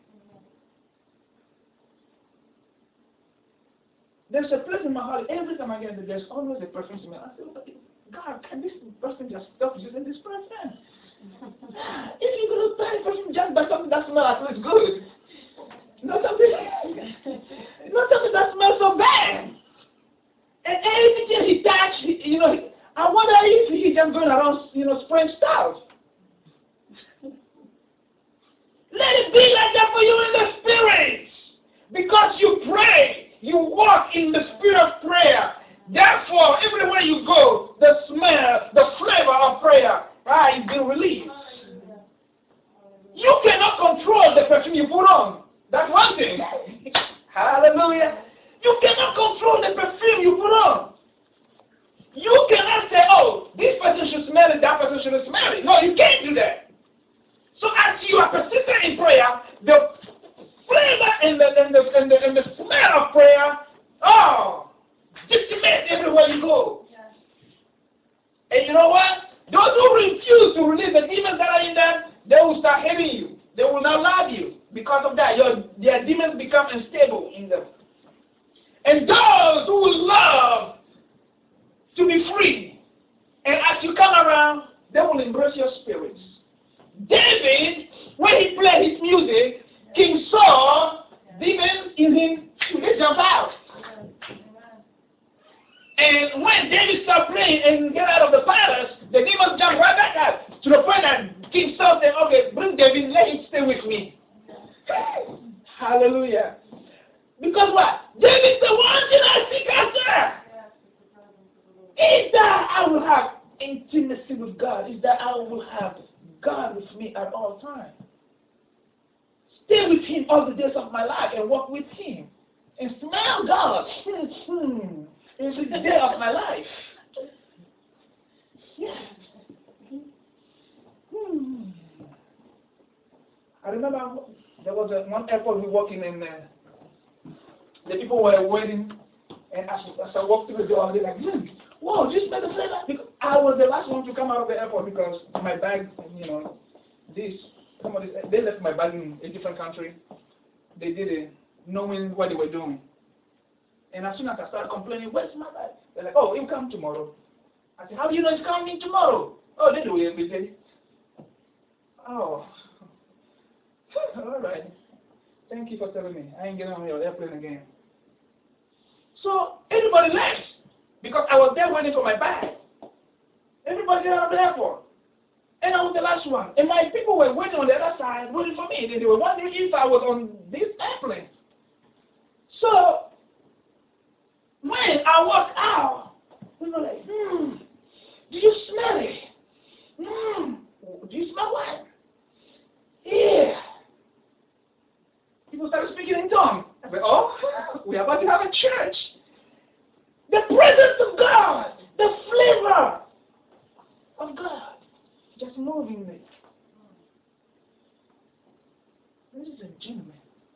There's a place in my heart. Every time I get there, there's always a perfume smell. I say, God, can this person just stop using this perfume? If you're going to buy perfume just by something that smells at least good, not something, not something that smells so bad. And everything he touched, you know, I wonder if he's just going around, you know, spraying stuff. Let it be like that for you in the spirit. Because you pray, you walk in the spirit of prayer. Therefore, everywhere you go, the smell, the flavor of prayer, right, is being released. You cannot control the perfume you put on. That's one thing. Hallelujah. You cannot control the perfume you put on. You cannot say, oh, this person should smell it, that person shouldn't smell it. No, you can't do that. So as you are persistent in prayer, the flavor and the, and the, and the, and the smell of prayer, oh, disseminates everywhere you go. Yes. And you know what? Those who refuse to release the demons that are in them, they will start hating you. They will not love you. Because of that, your, their demons become unstable in them. And those who love to be free, and as you come around, they will embrace your spirits. David, when he played his music, King Saul, demons in him, they jump out. And when David stopped playing and get out of the palace, the demons jump right back out. To the point that King Saul said, okay, bring David, let him stay with me. Hallelujah. Because what? David said, one thing I seek after is that I will have intimacy with God, is that I will have God with me at all times. Stay with him all the days of my life and walk with him. And smell God. Hmm. It's the day of my life. Yeah. Hmm. I remember there was a, one airport we working in. Uh, the people were waiting, and as, as I walked through the door, they're like, hmm, whoa, you smell the flavor? Because I was the last one to come out of the airport because my bag, you know, this, somebody, they left my bag in a different country. They did it knowing what they were doing. And as soon as I started complaining, where's my bag? They're like, oh, he'll come tomorrow. I said, how do you know he's coming tomorrow? Oh, they do it every day. Oh. All right. Thank you for telling me. I ain't getting on your airplane again. So everybody left because I was there waiting for my bag. Everybody got out of the airport. And I was the last one. And my people were waiting on the other side, waiting for me. They were wondering if I was on this airplane. So when I walked out, we were like, hmm, do you smell it? Hmm, do you smell what? Yeah. People started speaking in tongues. we're about to have a church. The presence of God, the flavor of God, just moving me. Ladies and gentlemen,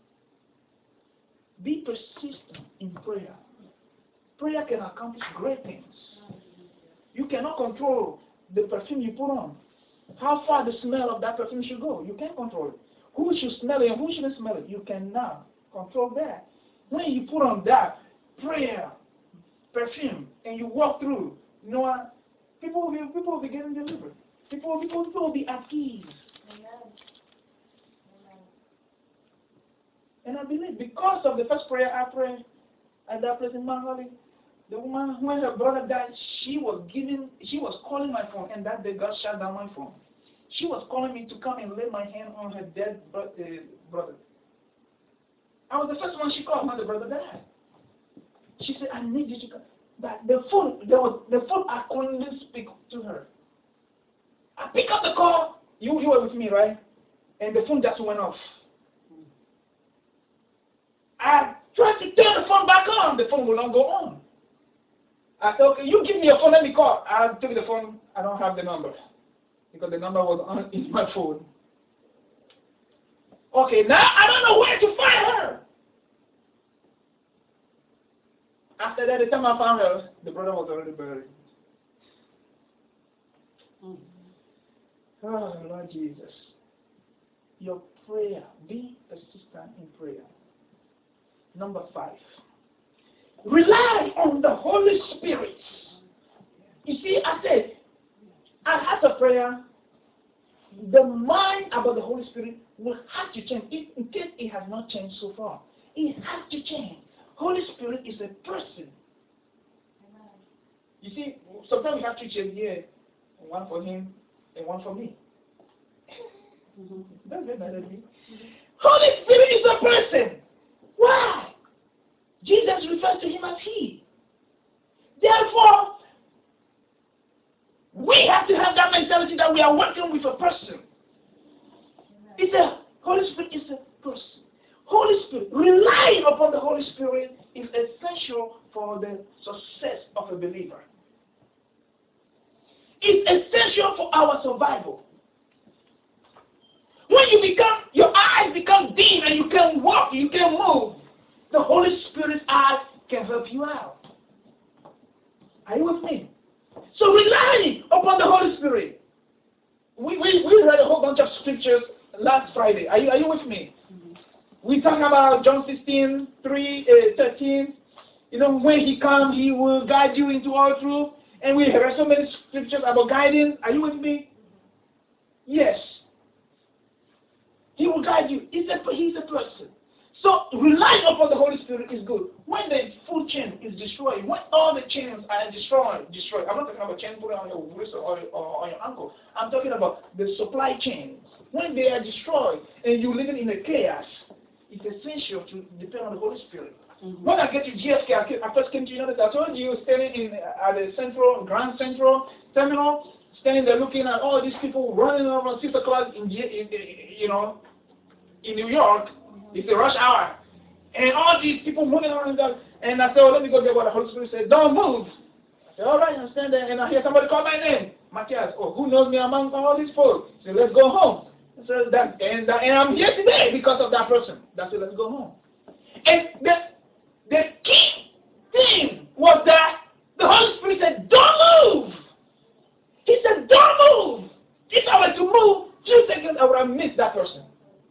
be persistent in prayer. Prayer can accomplish great things. You cannot control the perfume you put on. How far the smell of that perfume should go. You can't control it. Who should smell it and who shouldn't smell it. You cannot control that. When you put on that prayer, perfume, and you walk through, you know what? People will be, people will be getting delivered. People, will- people, people will be at ease. And I believe because of the first prayer I prayed at that place in Mount Holly, the woman, when her brother died, she was giving, she was calling my phone, and that day God shut down my phone. She was calling me to come and lay my hand on her dead bro- uh, brother. I was the first one she called when the brother died. She said, I need you to come. But the phone, there was the phone, I couldn't speak to her. I pick up the call. You, you were with me, right? And the phone just went off. I tried to turn the phone back on. The phone will not go on. I said, okay, you give me your phone, let me call. I took the phone. I don't have the number because the number was on in my phone. Okay, now I don't know where to find her. After that, the time I found her, the brother was already buried. Mm. Oh, Lord Jesus. Your prayer, be persistent in prayer. Number five, rely on the Holy Spirit. You see, I said, I had a prayer. The mind about the Holy Spirit will have to change. If, in case it has not changed so far, it has to change. Holy Spirit is a person. You see, sometimes we have two chairs here, one for him and one for me. That's very nice of me. Holy Spirit is a person. Why? Jesus refers to him as he. Therefore, we have to have that mentality that we are working with a person. It's a Holy Spirit is a person. Holy Spirit, relying upon the Holy Spirit is essential for the success of a believer. It's essential for our survival. When you become, your eyes become dim and you can walk, you can move, the Holy Spirit's eyes can help you out. Are you with me? So relying upon the Holy Spirit. We, we, we read a whole bunch of scriptures last Friday. Are you, are you with me? Mm-hmm. We talk about John sixteen, three, uh, thirteen. You know, when he comes, he will guide you into all truth. And we read so many scriptures about guiding. Are you with me? Yes. He will guide you. He's a, he's a person. So relying upon the Holy Spirit is good. When the food chain is destroyed, when all the chains are destroyed, destroyed. I'm not talking about chain put on your wrist or, or on your ankle. I'm talking about the supply chains. When they are destroyed and you're living in a chaos, it's essential to depend on the Holy Spirit. Mm-hmm. When I get to G S K, I, came, I first came to United States. I told you, standing in at the Central, Grand Central Terminal, standing there looking at all these people running around six o'clock in, in, you know, in New York. It's a rush hour. And all these people moving around. And I said, oh, let me go get what the Holy Spirit said. Don't move. I said, all right, I stand there. And I hear somebody call my name. Matthias. Oh, who knows me among all these folks? I said, let's go home. I said, that, and, and I'm here today because of that person. That's it, let's go home. And the, the key thing was that the Holy Spirit said, don't move. He said, don't move. If I were to move, two seconds, I would have missed that person.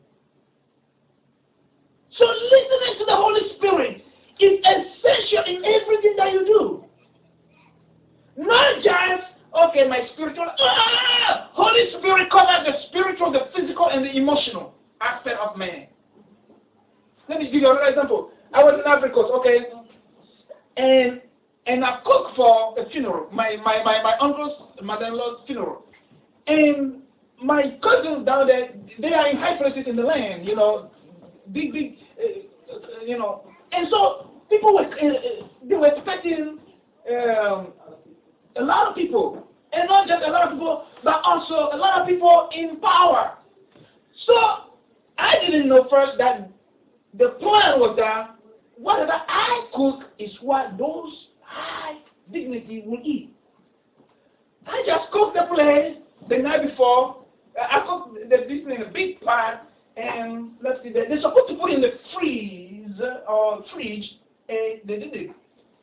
So listening to the Holy Spirit is essential in everything that you do. Not just, okay, my spiritual, ah, Holy Spirit covers the spiritual, the physical, and the emotional aspect of man. Let me give you another example. I was in Africa, okay, and and I cooked for a funeral, my, my, my, my uncle's mother-in-law's funeral. And my cousins down there, they are in high places in the land, you know, big, big, uh, uh, you know. And so people were, uh, they were expecting um, a lot of people. And not just a lot of people, but also a lot of people in power. So I didn't know first that the plan was that whatever I cook is what those high dignity will eat. I just cooked the plate the night before. I cooked the business in a big pot, and let's see, they're supposed to put it in the freezer or fridge, and they did it.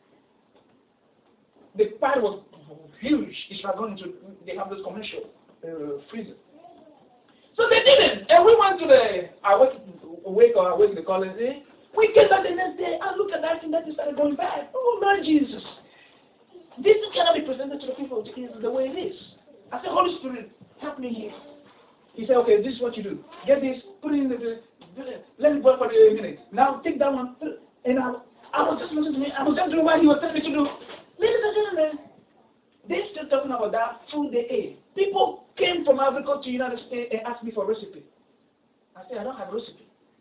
The pot was huge. If you are going to, they have this commercial uh, freezer. So they didn't, and we went to the awake, awake or awake the college. Eh? We came back the next day. I looked at that and that started going back. Oh Lord Jesus, this cannot be presented to the people. This is the way it is. I said, Holy Spirit, help me here. He said, okay, this is what you do. Get this, put it in the, let it boil for a minute. Now take that one, and I, I was just listening to me. I was just doing what he was telling me to do. Ladies and gentlemen, they're still talking about that food they ate. People came from Africa to the United States and asked me for a recipe. I said, I don't have a recipe.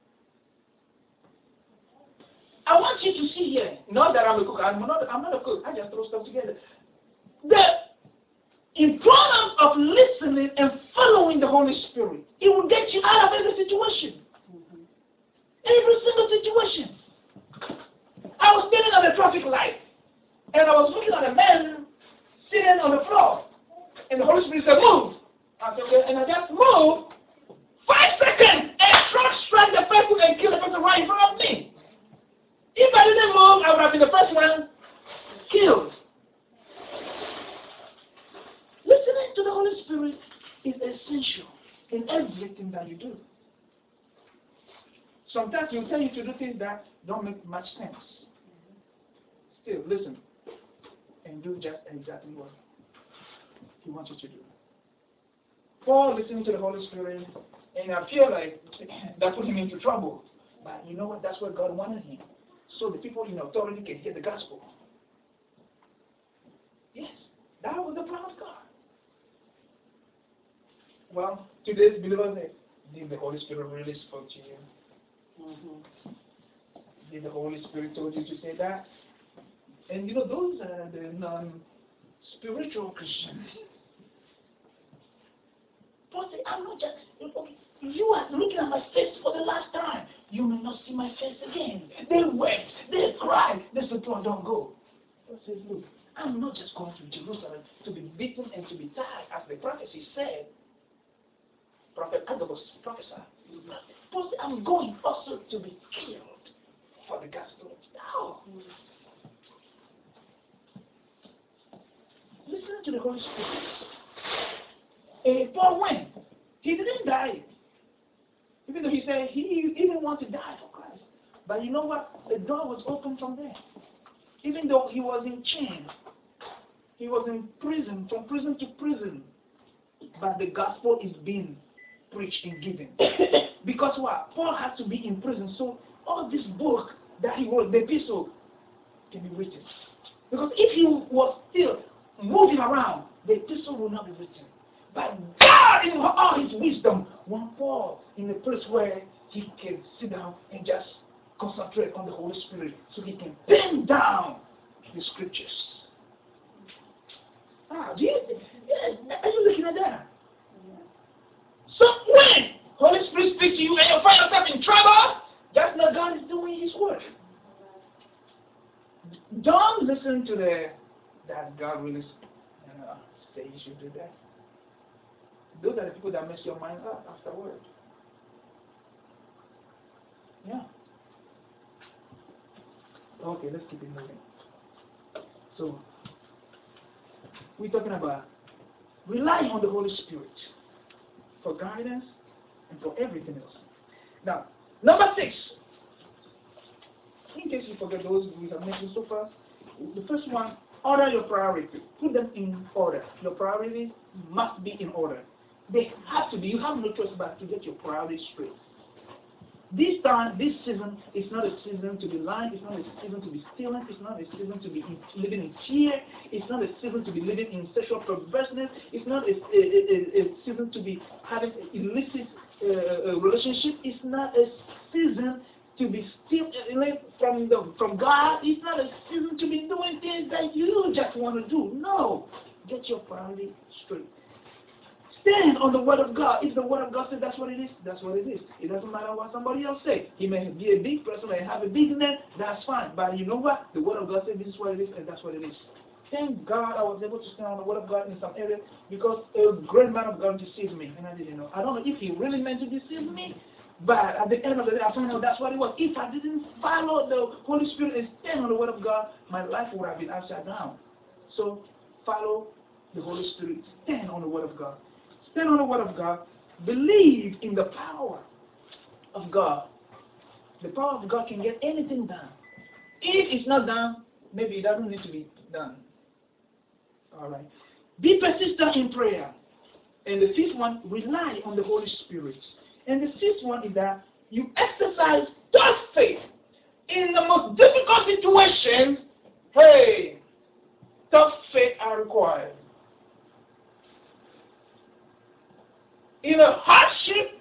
I want you to see here, not that I'm a cook, I'm not, I'm not a cook, I just throw stuff together. The importance of listening and following the Holy Spirit, it will get you out of every situation. Mm-hmm. Every single situation. I was standing on the traffic light, and I was looking at a man sitting on the floor, and the Holy Spirit said, move. I said, okay, and I just moved. Five seconds, a truck struck the person and killed the person right in front of me. If I didn't move, I would have been the first one killed. Listening to the Holy Spirit is essential in everything that you do. Sometimes He'll tell you to do things that don't make much sense. Still, listen and do just exactly what He wants you to do. Paul listening to the Holy Spirit, and I feel like that put him into trouble. But you know what? That's what God wanted him. So the people in authority can hear the gospel. Yes, that was the plan of God. Well, today's believers, did the Holy Spirit really spoke to you? Mm-hmm. Did the Holy Spirit told you to say that? And you know, those are the non-spiritual Christians. Paul said, I'm not just, okay, you are looking at my face for the last time. You may not see my face again. They wept, they cried. They said, Paul, don't go. Paul says, look, I'm not just going to Jerusalem to be beaten and to be died, as the prophecy said. Prophet Agabus prophesied. Paul said, I'm going also to be killed for the gospel. How? Listen to the Holy Spirit. And Paul went. He didn't die. Even though he said he, he didn't want to die for Christ. But you know what? The door was open from there. Even though he was in chains, he was in prison, from prison to prison. But the gospel is being preached and given. Because what? Paul had to be in prison. So all this book that he wrote, the epistle, can be written. Because if he was still moving around, the epistle will not be written. But God, in all His wisdom, want Paul in a place where he can sit down and just concentrate on the Holy Spirit so he can pen down the scriptures. Ah, do you, are you looking at that? So when Holy Spirit speaks to you and you find yourself in trouble, that's not God is doing His work. Don't listen to the, that God really you know, say you should do that. Those are the people that mess your mind up afterward. Yeah. Okay, let's keep it moving. So, we're talking about relying on the Holy Spirit for guidance and for everything else. Now, number six. In case you forget those we have mentioned so far, the first one, order your priorities. Put them in order. Your priorities must be in order. They have to be. You have no choice but to get your priorities straight. This time, this season, is not a season to be lying. It's not a season to be stealing. It's not a season to be in, living in fear. It's not a season to be living in sexual perverseness. It's not a, a, a, a season to be having illicit uh, relationship. It's not a season to be stealing from the from God. It's not a season to be doing things that you just want to do. No, get your priorities straight. stand on the word of God. If the word of God says that's what it is, that's what it is. It doesn't matter what somebody else says. He may be a big person and have a big name, that's fine. But you know what? The word of God says this is what it is, and that's what it is. Thank God I was able to stand on the word of God in some areas because a great man of God deceived me, and I didn't know. I don't know if he really meant to deceive me, but at the end of the day, I found out that's what it was. If I didn't follow the Holy Spirit and stand on the word of God, my life would have been upside down. So follow the Holy Spirit. Stand on the word of God. Stand on the word of God. Believe in the power of God. The power of God can get anything done. If it's not done, maybe it doesn't need to be done. All right. Be persistent in prayer. And the fifth one, rely on the Holy Spirit. And the sixth one is that you exercise tough faith in the most difficult situations. Hey, tough faith are required. In a hardship,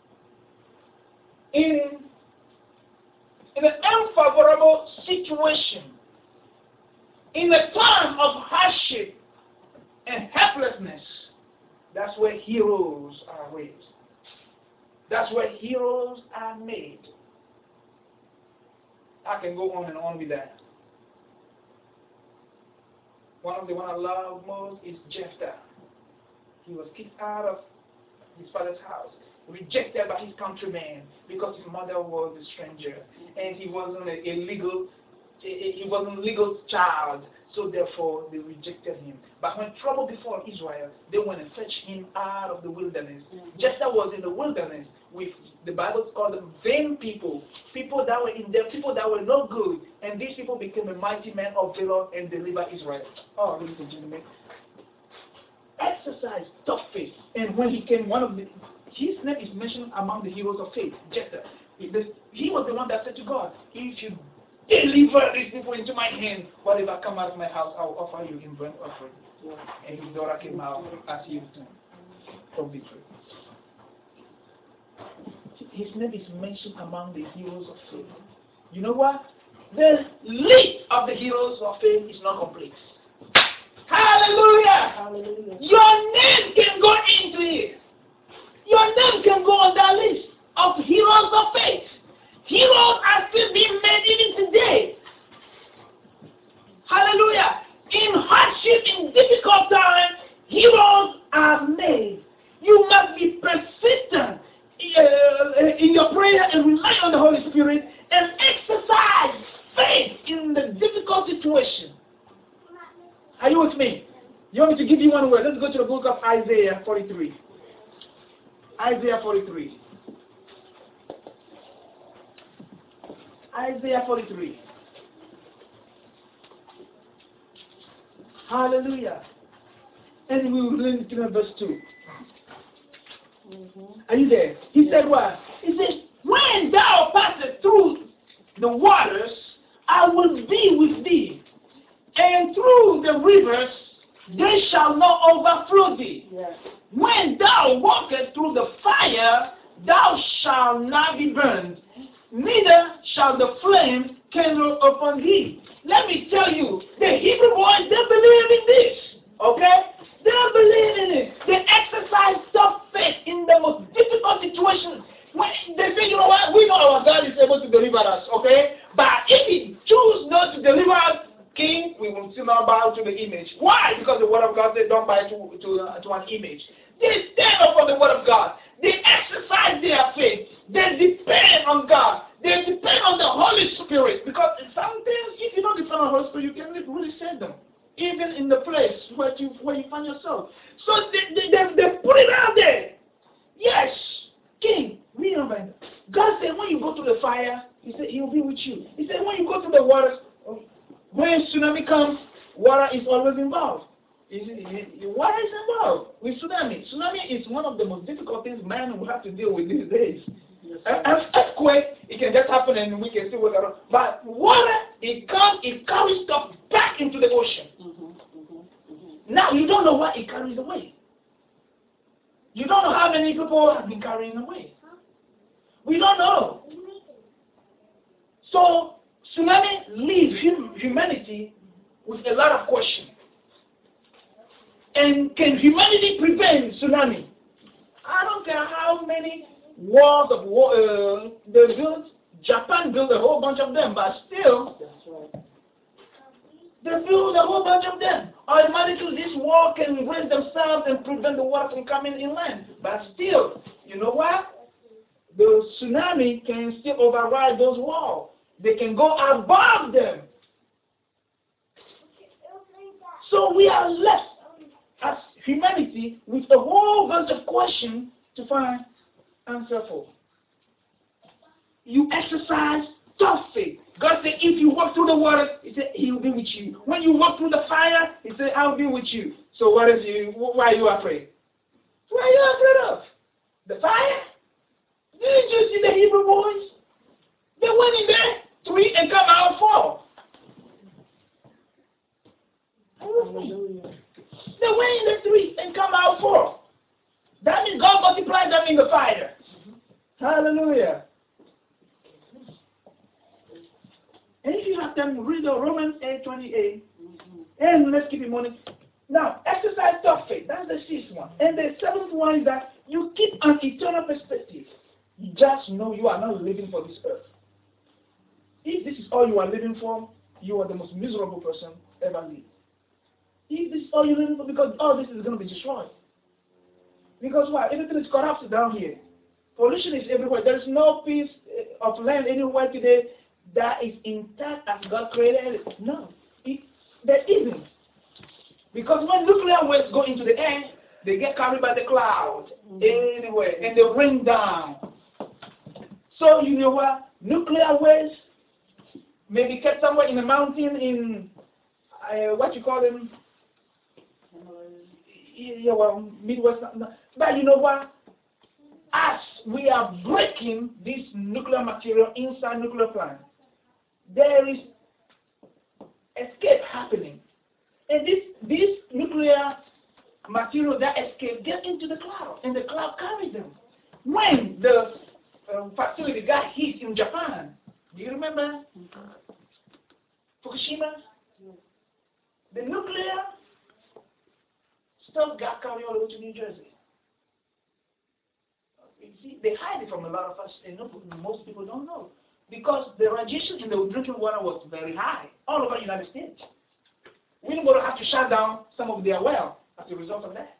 in, in an unfavorable situation, in a time of hardship and helplessness, that's where heroes are raised. That's where heroes are made. I can go on and on with that. One of the one I love most is Jephthah. He was kicked out of his father's house, rejected by his countrymen because his mother was a stranger, and he wasn't a, a legal, a, a, he wasn't a legal child. So therefore, they rejected him. But when trouble befell Israel, they went and fetched him out of the wilderness. Mm-hmm. Jephthah was in the wilderness with, the Bible called them vain people, people that were in there, people that were no good. And these people became a mighty man of valor and delivered Israel. Oh, ladies and gentlemen. Exercise tough faith. And when he came, one of the, his name is mentioned among the heroes of faith, Jephthah. He was the one that said to God, if you deliver these people into my hand, whatever come out of my house, I will offer you in burnt offering. Yeah. And his daughter came out as he returned from victory. His name is mentioned among the heroes of faith. You know what? The list of the heroes of faith is not complete. Hallelujah! Hallelujah! Your name can go into it. Your name can go on that list of heroes of faith. Heroes are still being made even today. Hallelujah. In hardship, in difficult times, heroes are made. You must be persistent in your prayer and rely on the Holy Spirit and exercise faith in the difficult situation. Are you with me? You want me to give you one word? Let's go to the book of Isaiah forty-three. Isaiah forty-three. Isaiah forty-three. Hallelujah. And we will learn to verse two. Mm-hmm. Are you there? He said what? He says, when thou passest through the waters, I will be with thee. And through the rivers, they shall not overflow thee. Yes. When thou walkest through the fire, thou shalt not be burned, neither shall the flame kindle upon thee. Let me tell you, the Hebrew boys, they believe in this. Okay? They believe in it. They exercise tough faith in the most difficult situations. When they say, you know what, we know our God is able to deliver us, okay? But if he chooses not to deliver us, King, we will still not bow to the image. Why? Because the word of God said don't bow to, to, uh, to an image. They stand up for the word of God. They exercise their faith. They depend on God. They depend on the Holy Spirit. Because sometimes if you don't depend on the Holy Spirit, you can really save them. Even in the place where you, where you find yourself. So they, they, they, they put it out there. Yes, King, remember. God said when you go to the fire, he said he will be with you. He said when you go to the waters, when tsunami comes, water is always involved. Water is involved with tsunami. Tsunami is one of the most difficult things man will have to deal with these days. Yes, An earthquake, it can just happen and we can still work around. But water, it comes, it carries stuff back into the ocean. Mm-hmm, mm-hmm, mm-hmm. Now you don't know what it carries away. You don't know how many people have been carrying away. We don't know. So tsunami leaves hum humanity with a lot of questions. And can humanity prevent tsunami? I don't care how many walls of war uh, they built. Japan built a whole bunch of them, but still, they built a whole bunch of them. Automatically, this wall can raise themselves and prevent the water from coming inland. But still, you know what? The tsunami can still override those walls. They can go above them. So we are left as humanity with a whole bunch of questions to find answer for. You exercise tough faith. God said, if you walk through the water, He said, He will be with you. When you walk through the fire, He said, I will be with you. So what is you? Why are you afraid? What are you afraid of? The fire? Didn't you see the Hebrew boys? They went in there, three, and come out four. They went in the three and come out four. That means God multiplied them in the fire. Hallelujah. And if you have them, read the Romans eight twenty-eight. Mm-hmm. And let's keep it moving. Now, exercise tough faith. That's the sixth one. And the seventh one is that you keep an eternal perspective. You just know you are not living for this earth. If this is all you are living for, you are the most miserable person ever lived. If this is all you're living for, because all this is going to be destroyed. Because why? Everything is corrupted down here. Pollution is everywhere. There is no piece of land anywhere today that is intact as God created it. No. It, there isn't. Because when nuclear waste go into the air, they get carried by the cloud mm-hmm. anywhere, and they rain down. So you know what? Nuclear waste may be kept somewhere in a mountain in, uh, what you call them? Yeah, well, Midwest. But you know what? As we are breaking this nuclear material inside nuclear plant, there is escape happening. And this, this nuclear material that escape get into the cloud, and the cloud carries them. When the um, facility got hit in Japan, do you remember? Mm-hmm. Fukushima? Yeah. The nuclear stuff got carried all the way to New Jersey. You see, they hide it from a lot of us, and most people don't know. Because the radiation in the drinking water was very high all over the United States. We're going to have to shut down some of their wells as a result of that.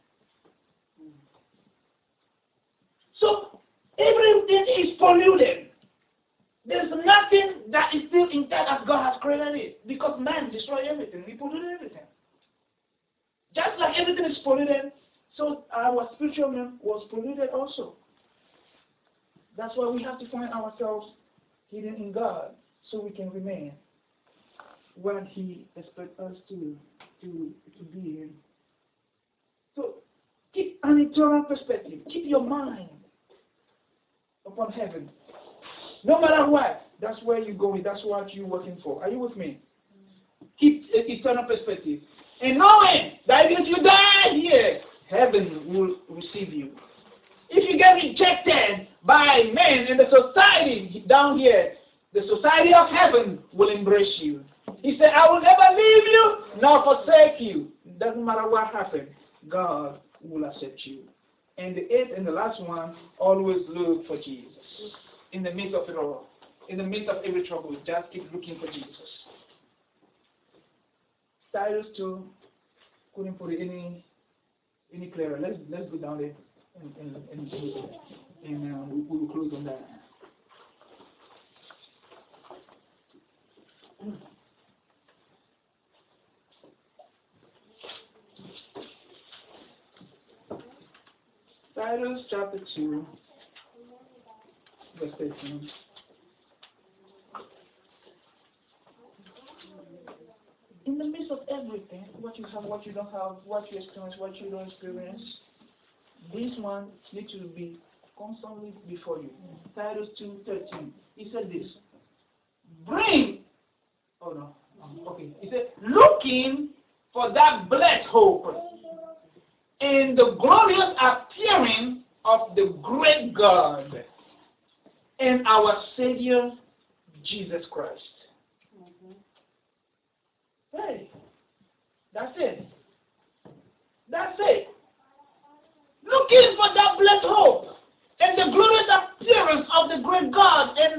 So, everything is polluted. There's nothing that is still intact as God has created it. Because man destroyed everything. We polluted everything. Just like everything is polluted, so our spiritual man was polluted also. That's why we have to find ourselves hidden in God so we can remain what He expects us to, to, to be in. So keep an eternal perspective. Keep your mind upon heaven. No matter what, that's where you're going. That's what you're working for. Are you with me? Keep an eternal perspective. And knowing that if you die here, heaven will receive you. If you get rejected by men in the society down here, the society of heaven will embrace you. He said, I will never leave you nor forsake you. It doesn't matter what happens, God will accept you. And the eighth and the last one, always look for Jesus. In the midst of it all, in the midst of every trouble, just keep looking for Jesus. Titus two couldn't put it any any clearer. Let's let's go down there and and and, and uh, we will close on that. Titus chapter two, verse thirteen. In the midst of everything, what you have, what you don't have, what you experience, what you don't experience, this one needs to be constantly before you. Titus two thirteen. He said this. Bring, oh no, okay. He said, looking for that blessed hope and the glorious appearing of the great God and our Savior, Jesus Christ. Hey, that's it. That's it. Looking for that blessed hope.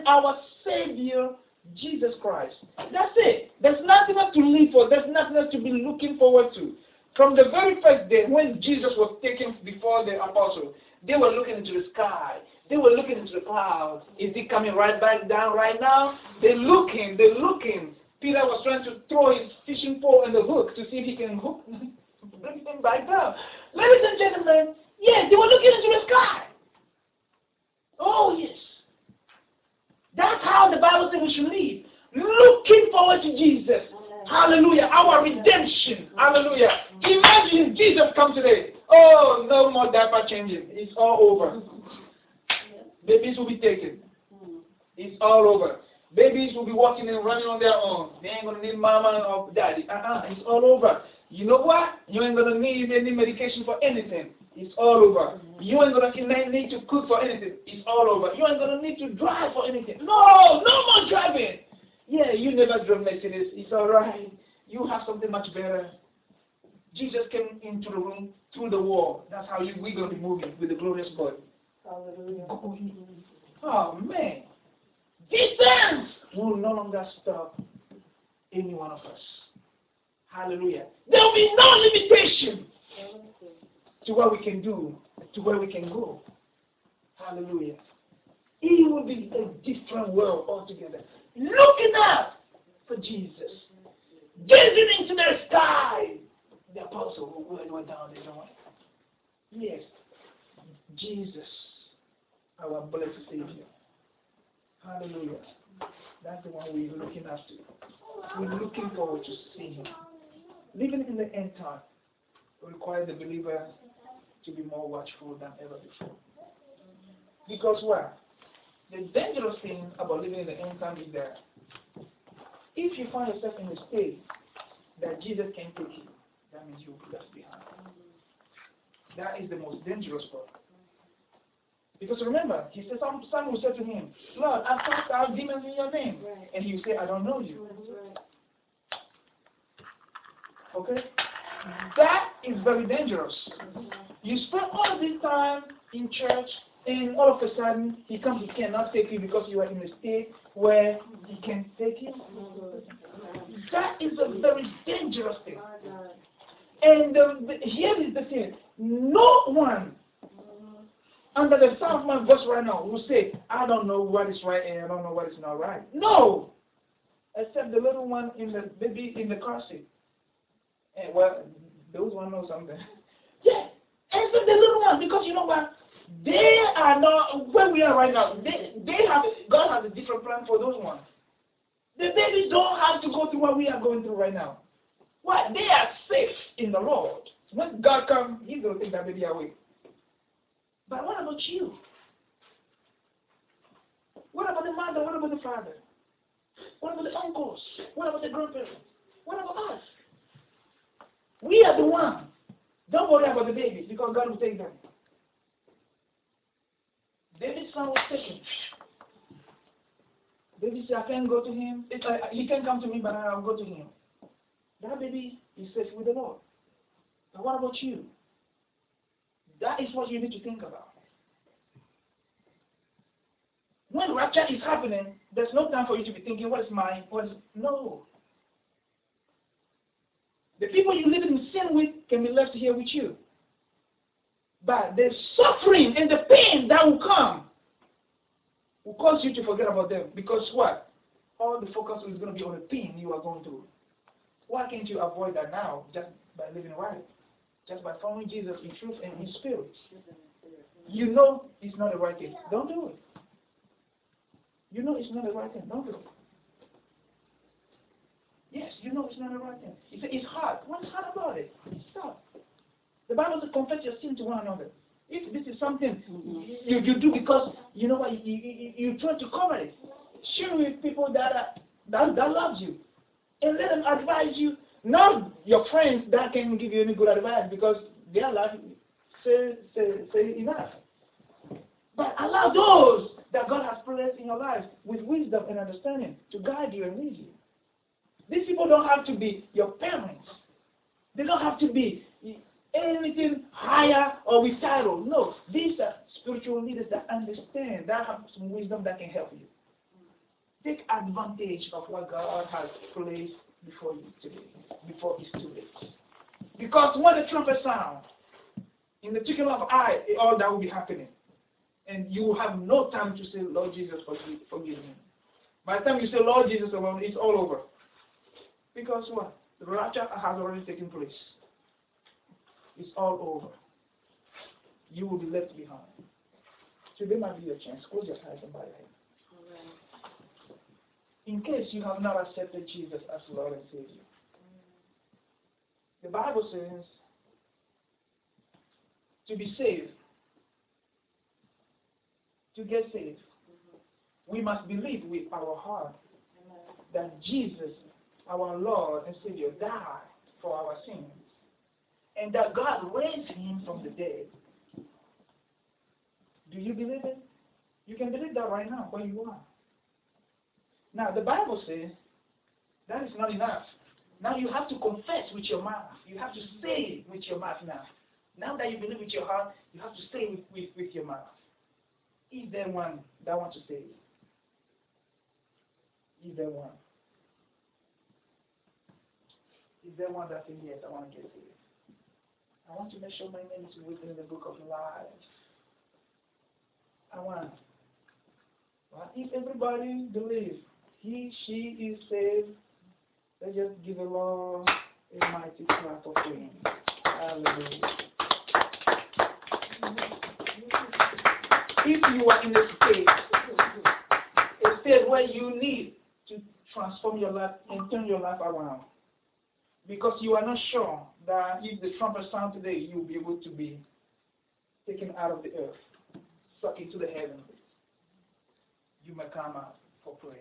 our Savior, Jesus Christ. That's it. There's nothing else to live for. There's nothing else to be looking forward to. From the very first day when Jesus was taken before the apostles, they were looking into the sky. They were looking into the clouds. Is he coming right back down right now? They're looking. They're looking. Peter was trying to throw his fishing pole in the hook to see if he can hook, bring him back down. Ladies and gentlemen, yes, they were looking into the sky. Oh, yes. That's how the Bible says we should live. Looking forward to Jesus. Hallelujah. Our redemption. Hallelujah. Imagine Jesus come today. Oh, no more diaper changing. It's all over. Babies will be taken. It's all over. Babies will be walking and running on their own. They ain't going to need mama or daddy. Uh-uh. It's all over. You know what? You ain't going to need any medication for anything. It's all over. You ain't going to need to cook for anything. It's all over. You ain't going to need to drive for anything. No, no more driving. Yeah, you never drove Mercedes. It's all right. You have something much better. Jesus came into the room through the wall. That's how you, we're going to be moving with the glorious God. Hallelujah. Oh, man. Distance will no longer stop any one of us. Hallelujah. There will be no limitation to what we can do, to where we can go. Hallelujah. It will be a different world altogether. Looking up for Jesus. Gazing into the sky. The apostle who went down there. Yes. Jesus, our blessed Savior. Hallelujah. That's the one we're looking after. We're looking forward to seeing him. Living in the end time requires the believer to be more watchful than ever before. Because what? The dangerous thing about living in the end time is that if you find yourself in a state that Jesus can't take you, that means you'll be left behind. That is the most dangerous part. Because remember, he said, some, some will say to him, Lord, I cast out demons in your name. Right. And he will say, I don't know you. Right. Okay? That is very dangerous. Mm-hmm. You spend all of this time in church, and all of a sudden, he comes, he cannot take you because you are in a state where he can take you. Mm-hmm. That is a very dangerous thing. And the, the, here is the thing. No one under the sound of my voice right now will say, I don't know what is right and I don't know what is not right. No! Except the little one in the baby in the car seat. And well, those one know something. Yeah, except the little one, because you know what? They are not where we are right now. They they have God has a different plan for those ones. The babies don't have to go through what we are going through right now. Why? They are safe in the Lord. When God comes, He's going to take that baby away. But what about you? What about the mother? What about the father? What about the uncles? What about the grandparents? What about us? We are the one. Don't worry about the babies because God will take them. David's son was taken. David said, I can't go to him. It's like, he can come to me, but I'll go to him. That baby is safe with the Lord. But what about you? That is what you need to think about. When rapture is happening, there's no time for you to be thinking, what is mine? What is... No. The people you live in sin with can be left here with you. But the suffering and the pain that will come will cause you to forget about them. Because what? All the focus is going to be on the pain you are going through. Why can't you avoid that now just by living right? Just by following Jesus in truth and in spirit. You know it's not the right thing. Don't do it. You know it's not the right thing. Don't do it. Yes, you know it's not the right thing. You say it's hard. What's hard about it? Stop. The Bible says confess your sin to one another. If this is something you, you do because you know what you, you, you try to cover it, share with people that are, that that loves you, and let them advise you. Not your friends that can give you any good advice because their life say say say enough. But allow those that God has placed in your life with wisdom and understanding to guide you and lead you. These people don't have to be your parents. They don't have to be anything higher or with title. No, these are spiritual leaders that understand, that have some wisdom that can help you. take advantage of what God has placed before you today, before it's too late. Because when the trumpet sound, in the twinkling of an eye, all that will be happening. And you will have no time to say, Lord Jesus, forgive, forgive me. By the time you say, Lord Jesus, it's all over. Because what? The rapture has already taken place. It's all over. You will be left behind. Today might be your chance. Close your eyes and bow your head. In case you have not accepted Jesus as Lord and Savior, the Bible says to be saved, to get saved, we must believe with our heart that Jesus, our Lord and Savior, died for our sins, and that God raised him from the dead. Do you believe it? You can believe that right now, where you are. Now, the Bible says that is not enough. Now you have to confess with your mouth. You have to say with your mouth now. Now that you believe with your heart, you have to say with, with, with your mouth. Is there one that wants to say it? Is there one? Is there one that says, yes, I want to get saved? I want to make sure my name is written in the book of life. I want. Well, if everybody believes he, she is saved, let's just give the Lord a mighty clap of praise. Hallelujah. If you are in a state, a state where you need to transform your life and turn your life around, because you are not sure that if the trumpet sound today, you will be able to be taken out of the earth, sucked into the heavens, you may come out for prayer.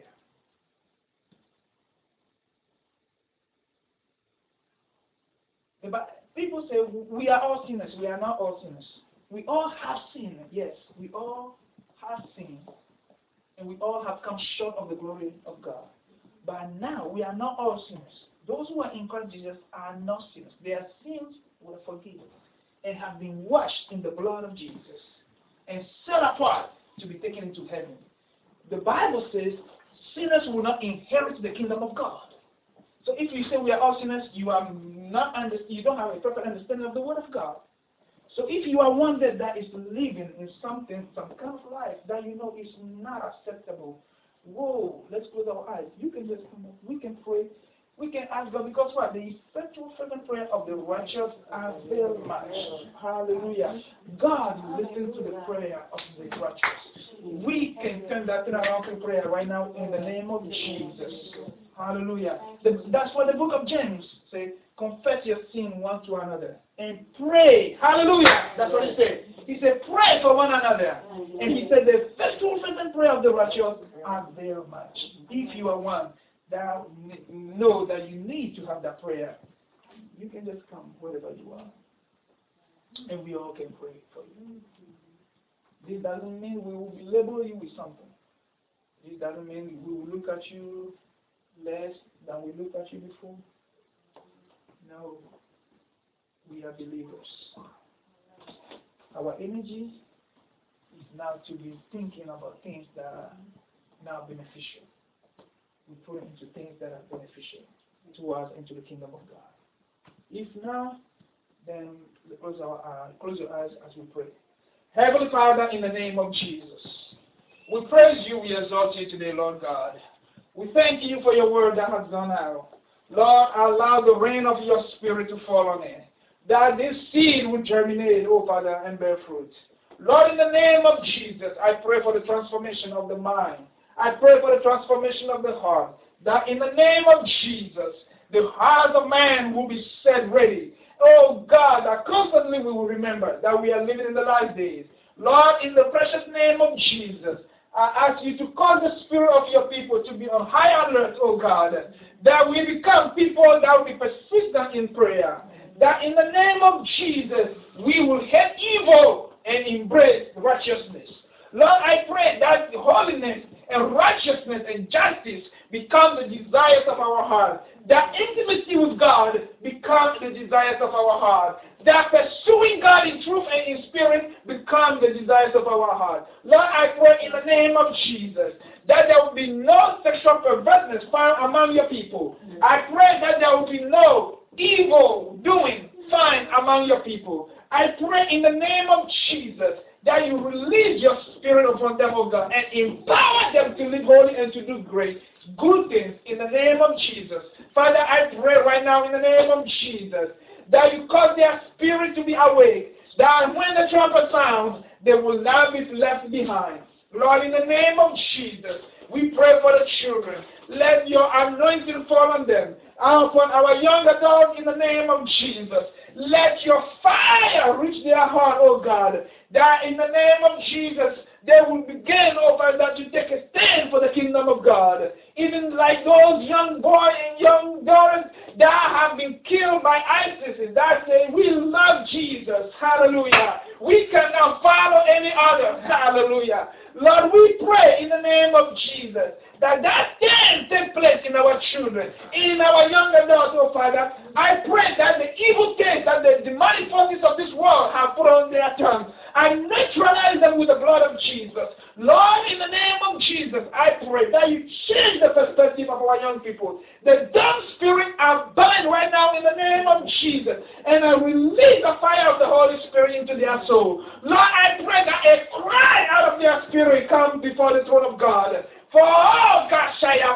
But people say we are all sinners. We are not all sinners. We all have sinned. Yes, we all have sinned. And we all have come short of the glory of God. But now we are not all sinners. Those who are in Christ Jesus are not sinners. Their sins were forgiven and have been washed in the blood of Jesus and set apart to be taken into heaven. The Bible says sinners will not inherit the kingdom of God. So if you say we are all sinners, you are not under, you don't have a proper understanding of the Word of God. So if you are one that, that is living in something, some kind of life that you know is not acceptable, whoa, let's close our eyes. You can just come up. We can pray. We can ask God, because what? The effectual fervent prayer of the righteous avail much. Hallelujah. God listens to the prayer of the righteous. We can turn that thing around to prayer right now in the name of Jesus. Hallelujah. The, that's what the book of James says. Confess your sin one to another and pray. Hallelujah. That's what he said. He said, pray for one another. And he said, the effectual fervent prayer of the righteous avail much. If you are one that know that you need to have that prayer, you can just come wherever you are. And we all can pray for you. This doesn't mean we will label you with something. This doesn't mean we will look at you less than we looked at you before. No. We are believers. Our energy is now to be thinking about things that are now beneficial. We put it into things that are beneficial to us and to the kingdom of God. If not, then close, our, uh, close your eyes as we pray. Heavenly Father, in the name of Jesus, we praise you, we exalt you today, Lord God. We thank you for your word that has gone out. Lord, allow the rain of your spirit to fall on it, that this seed will germinate, oh Father, and bear fruit. Lord, in the name of Jesus, I pray for the transformation of the mind. I pray for the transformation of the heart, that in the name of Jesus, the heart of man will be set ready. Oh God, that constantly we will remember that we are living in the last days. Lord, in the precious name of Jesus, I ask you to cause the spirit of your people to be on high alert, oh God, that we become people that will be persistent in prayer, that in the name of Jesus, we will hate evil and embrace righteousness. Lord, I pray that holiness and righteousness and justice become the desires of our heart, that intimacy with God becomes the desires of our heart, that pursuing God in truth and in spirit become the desires of our heart. Lord, I pray in the name of Jesus that there will be no sexual perverseness found among your people. I pray that there will be no evil doing found among your people. I pray in the name of Jesus that you release your spirit upon them, oh God, and empower them to live holy and to do great, good things in the name of Jesus. Father, I pray right now in the name of Jesus that you cause their spirit to be awake, that when the trumpet sounds, they will not be left behind. Lord, in the name of Jesus, we pray for the children. Let your anointing fall on them, upon our young adults in the name of Jesus. Let your fire reach their heart, oh God, that in the name of Jesus, they will begin, oh God, that you take a stand for the kingdom of God. Even like those young boys and young daughters that have been killed by ISIS, that say, we love Jesus, hallelujah. We cannot follow any other, hallelujah. Lord, we pray in the name of Jesus that that stand take place in our children, in our young adults, oh Father. I pray that the evil taste that the demonic forces of this world have put on their tongues, I neutralize them with the blood of Jesus. Lord, in the name of Jesus, I pray that you change the perspective of our young people. The dumb spirit are bound right now in the name of Jesus, and I release the fire of the Holy Spirit into their soul. Lord, I pray that a cry out of their spirit come before the throne of God. For all God,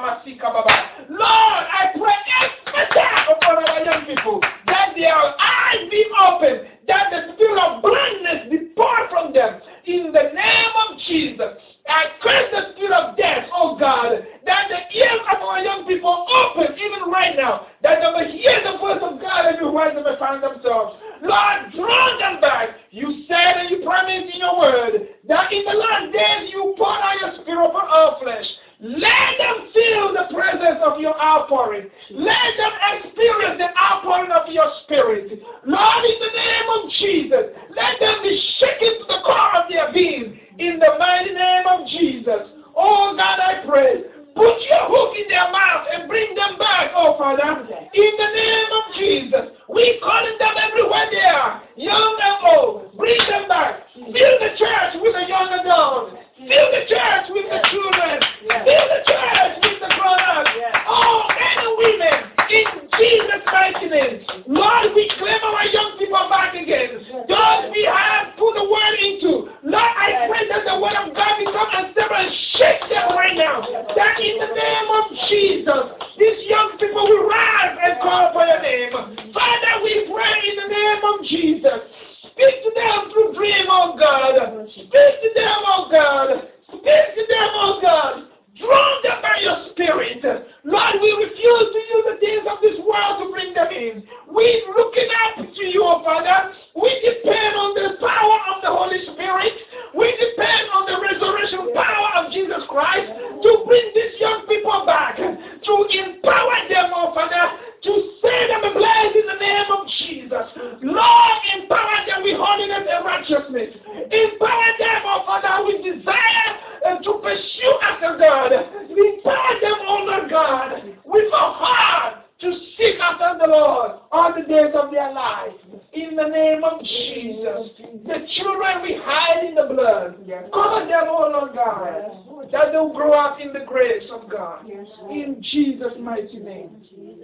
Lord, I pray attack upon our young people, that their eyes be open, that the spirit of blindness depart from them. In the name of Jesus, I curse the spirit of death, oh God, that the ears of our young people open even right now, that they may hear the voice of God everywhere they may find themselves. Lord, draw them back. You said and you promised in your word that in the last days you pour out your spirit upon all flesh. Let them feel the presence of your outpouring. Let them experience the outpouring of your spirit. Lord, in the name of Jesus, let them be shaken to the core of their being. In the mighty name of Jesus. Oh God, I pray. Put your hook in their mouth and bring them back, oh Father. In the name of Jesus. We calling them everywhere they are, young and old. Bring them back. Fill the church with the young adults. Fill the church with the children. Fill the church with the grown-ups. Oh, men and women, in Jesus' mighty name. Lord, we claim our young people back again. Those we have put the word into. Lord, I pray that the word of God become unstable and shake them right now. That in the name of Jesus, these young people will rise and call for your name. Father, we pray in the name of Jesus. Speak to them through dream, oh God. Speak to them, oh God. Speak to them, oh God. Draw them by your spirit. Lord, we refuse to use the things of this world to bring them in. We're looking up to you, oh Father. We depend on the power of the Holy Spirit. We depend on the resurrection power of Jesus Christ to bring these young people back, to empower them, oh Father, to set them ablaze in the name of Jesus. Lord, empower them with holiness and righteousness. Empower them, oh Father, with desire and to pursue after God. Empower them, oh Lord God, with a heart to seek after the Lord all the days of their life. In the name of Jesus. The children we hide in the blood. Cover them, oh Lord God, that they'll grow up in the grace of God. In Jesus' mighty name.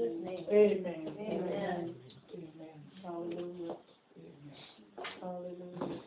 Amen. Amen. Amen. Hallelujah. Hallelujah.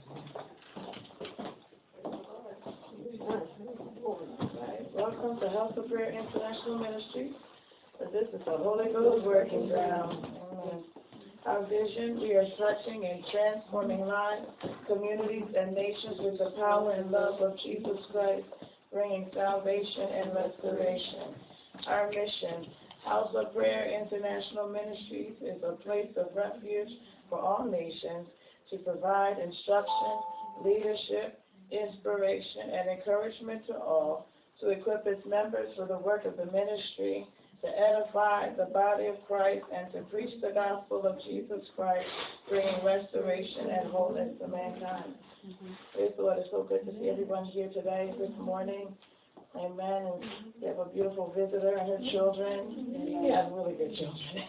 Welcome to House of Prayer International Ministry. This is the Holy Ghost working ground. Our vision, we are touching and transforming lives, communities, and nations with the power and love of Jesus Christ, bringing salvation and restoration. Our mission, House of Prayer International Ministries, is a place of refuge for all nations to provide instruction, leadership, inspiration, and encouragement to all, to equip its members for the work of the ministry, to edify the body of Christ, and to preach the gospel of Jesus Christ, bringing restoration and wholeness to mankind. Mm-hmm. Praise the Lord. It's so good to see everyone here today, this morning. Amen. And you have a beautiful visitor and her children. You have really good children.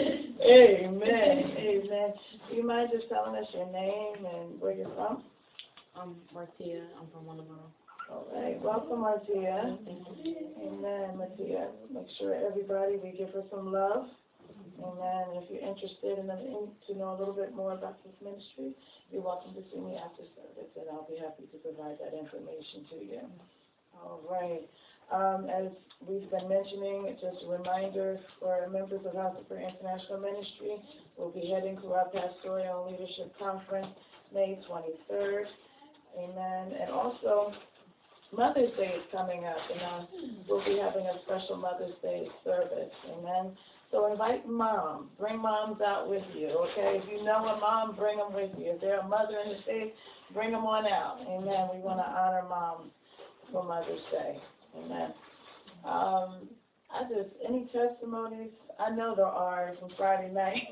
Amen. Amen. Do you mind just telling us your name and where you're from? I'm Martia. I'm from Wonderboro. All right. Welcome, Martia. Amen, Martia. Make sure everybody, we give her some love. Amen. And if you're interested in, in to know a little bit more about this ministry, you're welcome to see me after service, and I'll be happy to provide that information to you. All right. Um, as we've been mentioning, just a reminder for members of House of Prayer International Ministry, we'll be heading to our Pastoral Leadership Conference May twenty-third. Amen. And also, Mother's Day is coming up, and uh, we'll be having a special Mother's Day service. Amen. So invite mom. Bring moms out with you, okay? If you know a mom, bring them with you. If they're a mother in the faith, bring them on out. Amen. We want to honor moms for Mother's Day. Amen. Um, I just, any testimonies? I know there are from Friday night.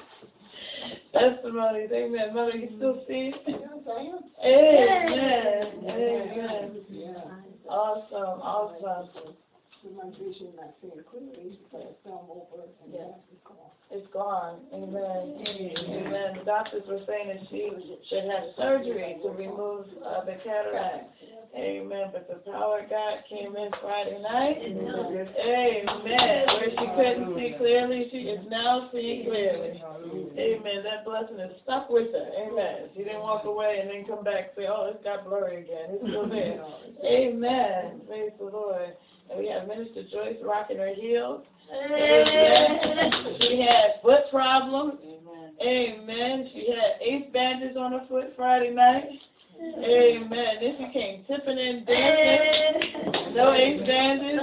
Testimonies. Amen. Mother, you still see? Yes, I am. Amen. Amen. Yeah. Awesome. Awesome. My vision not seeing clearly, but I fell over and Yeah. it's gone. It's gone. Amen. Amen. The doctors were saying that she should have surgery to remove uh, the cataract. Amen. But the power of God came in Friday night. Amen. Where she couldn't see clearly, she is now seeing clearly. Amen. That blessing is stuck with her. Amen. She didn't walk away and then come back and say, oh, it's got blurry again. It's still there. Amen. Praise the Lord. And we have Minister Joyce rocking her heels. Amen. She had foot problems. Amen. Amen. She had ace bandage on her foot Friday night. Amen. Then she came tipping in dancing. No ace bandage.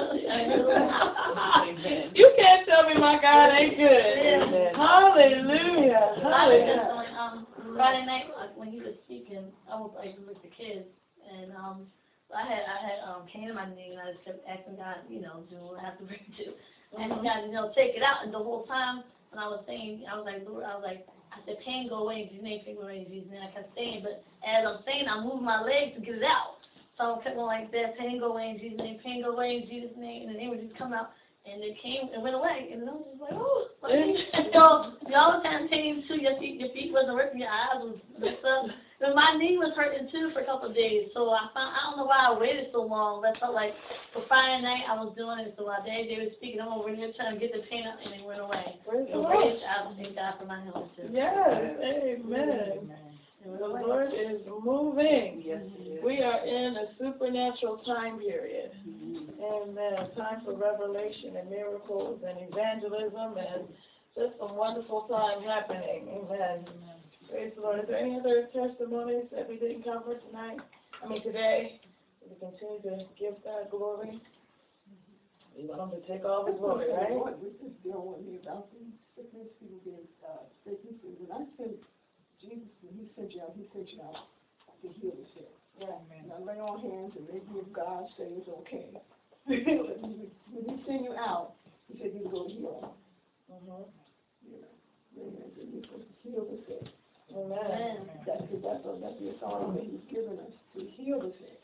You can't tell me my God ain't good. Hallelujah. Hallelujah. Um, Friday night when he was speaking, I was like with the kids, and um. I had I had um cane in my knee, and I just kept asking God, you know, do what I have to bring it to, asking God, you know, take it out. And the whole time when I was saying, I was like, Lord, I was like, I said, pain go away in Jesus' name, pain go away in Jesus' name. I kept saying, but as I'm saying, I'm moving my legs to get it out. So I kept going like that, pain go away in Jesus' name, pain go away in Jesus' name, and the name would just come out, and it came and went away, and I was just like, oh. And so you all the time pain too, your feet, your feet wasn't working, your eyes was messed up. But my knee was hurting too for a couple of days, so I found I don't know why I waited so long. But I felt like for Friday night I was doing it, so while Daddy Day was speaking, I'm over here trying to get the pain out, and it went away. Praise the So Lord. praise God, thank God for my health too. Yes. Amen. The Lord is moving. Yes, we are in a supernatural time period. Amen. Time for revelation and miracles and evangelism and just some wonderful time happening. Amen. Praise the Lord. Is there any other testimonies that we didn't cover tonight? I mean today? We continue to give God glory. We want him to take all the glory, right? We just deal with me about these sickness, people getting uh, sicknesses. And I sent Jesus, when he sent you out, he sent you out to heal the sick. Yeah. Now lay on hands and maybe if God says it's okay. When he sent you out, he said you go heal them. Mm-hmm. You know, lay hands and you're supposed to heal the sick. Amen. That's the, that's the, that's the authority that he's given us to heal the sick.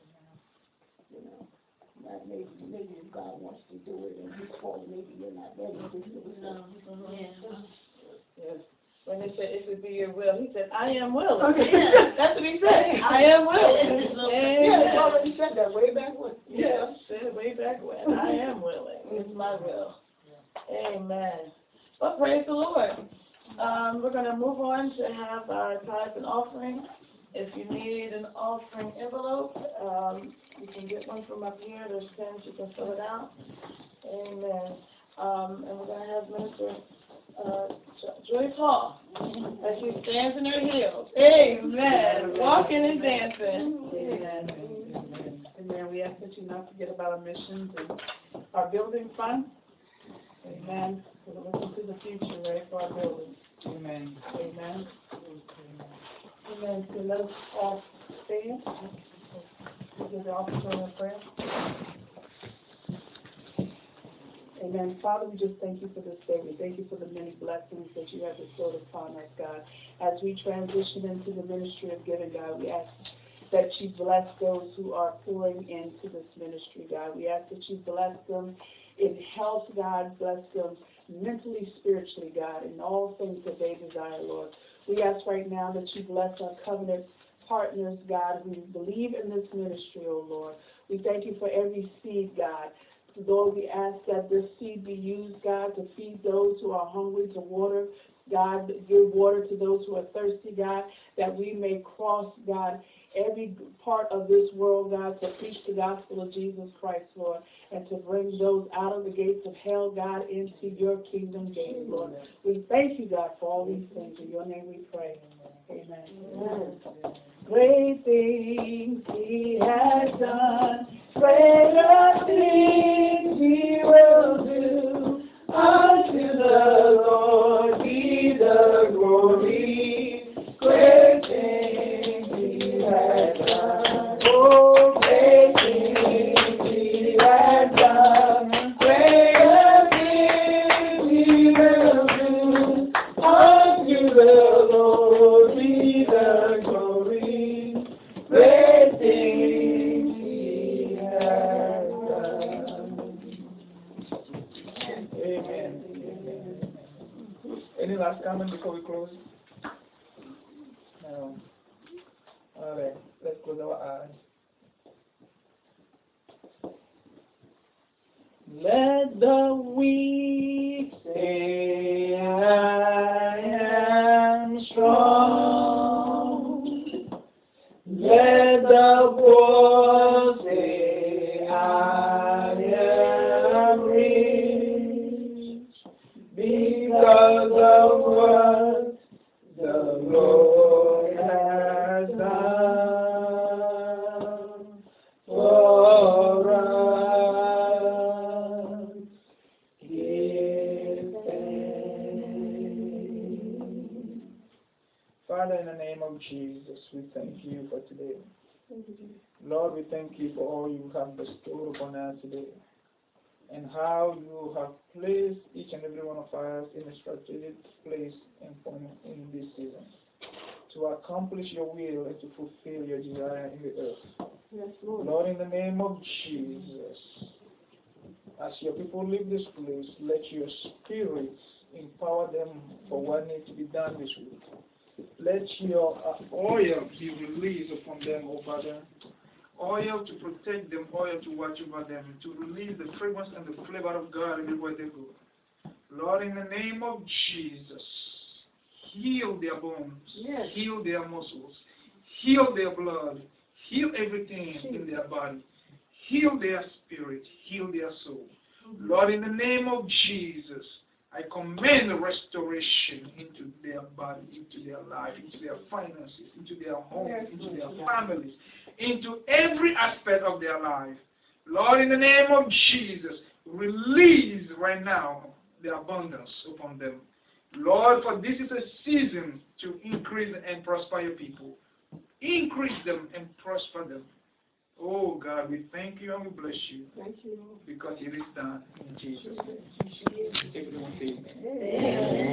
You know, that maybe, maybe if God wants to do it and he's fault, maybe you're not ready to heal the sick. Mm-hmm. Yeah. Yes. When they said, if it be your will, he said, I am willing. Okay. Yeah. That's what he said. I am willing. Yeah, he already said that way back when. Yes, said way back when. I am willing. It's my will. Amen. Well, praise the Lord. Um, we're going to move on to have our tithes and offering. If you need an offering envelope, um, you can get one from up here. There's pens. You can fill it out. Amen. Um, and we're going to have Minister uh, Joyce Hall as she stands in her heels. Amen. Walking and dancing. Amen. Amen. Amen. We ask that you not forget about our missions and our building fund. Amen. We're looking to the future, right, for our buildings. Amen. Amen. Amen. So let us all stand. We'll give the officer a prayer. Amen. Father, we just thank you for this day. We thank you for the many blessings that you have bestowed upon us, God. As we transition into the ministry of giving, God, we ask that you bless those who are pouring into this ministry, God. We ask that you bless them in health, God. Bless them mentally, spiritually, God, in all things that they desire, Lord. We ask right now that you bless our covenant partners, God, who believe in this ministry, oh Lord. We thank you for every seed, God. Lord, we ask that this seed be used, God, to feed those who are hungry, to water, God, give water to those who are thirsty, God, that we may cross, God, every part of this world, God, to preach the gospel of Jesus Christ, Lord, and to bring those out of the gates of hell, God, into your kingdom gate, Lord. We thank you, God, for all these things. In your name we pray. Amen. Amen. Great things he has done, greater things he will do. Unto the Lord be the glory. Great things he has done. Oh, great things he has done. Greater things he will do. Unto the Lord be the glory. Great things he has done. Amen. Amen. Any last comment before we close? No. All right. Let's close our eyes. Let the weak say, I am strong. Let the poor say, I am rich, because of what the Lord has done for us. Give thanks. Father, in the name of Jesus, we thank you for today. Lord, we thank you for all you have bestowed upon us today, and how you have placed each and every one of us in a strategic place and point in this season to accomplish your will and to fulfill your desire in the earth. Yes, Lord. Lord, in the name of Jesus, as your people leave this place, let your spirits empower them for what needs to be done this week. Let your uh, oil be released upon them, O Father. Oil to protect them, oil to watch over them, to release the fragrance and the flavor of God everywhere they go. Lord, in the name of Jesus, heal their bones, Yes. heal their muscles, heal their blood, heal everything in their body, heal their spirit, heal their soul. Mm-hmm. Lord, in the name of Jesus, I command restoration into their body, into their life, into their finances, into their homes, yes, into their families, into every aspect of their life. Lord, in the name of Jesus, release right now the abundance upon them. Lord, for this is a season to increase and prosper your people. Increase them and prosper them. Oh God, we thank you and we bless you. Thank you. Because it is done in Jesus' name. Everyone say amen. Amen.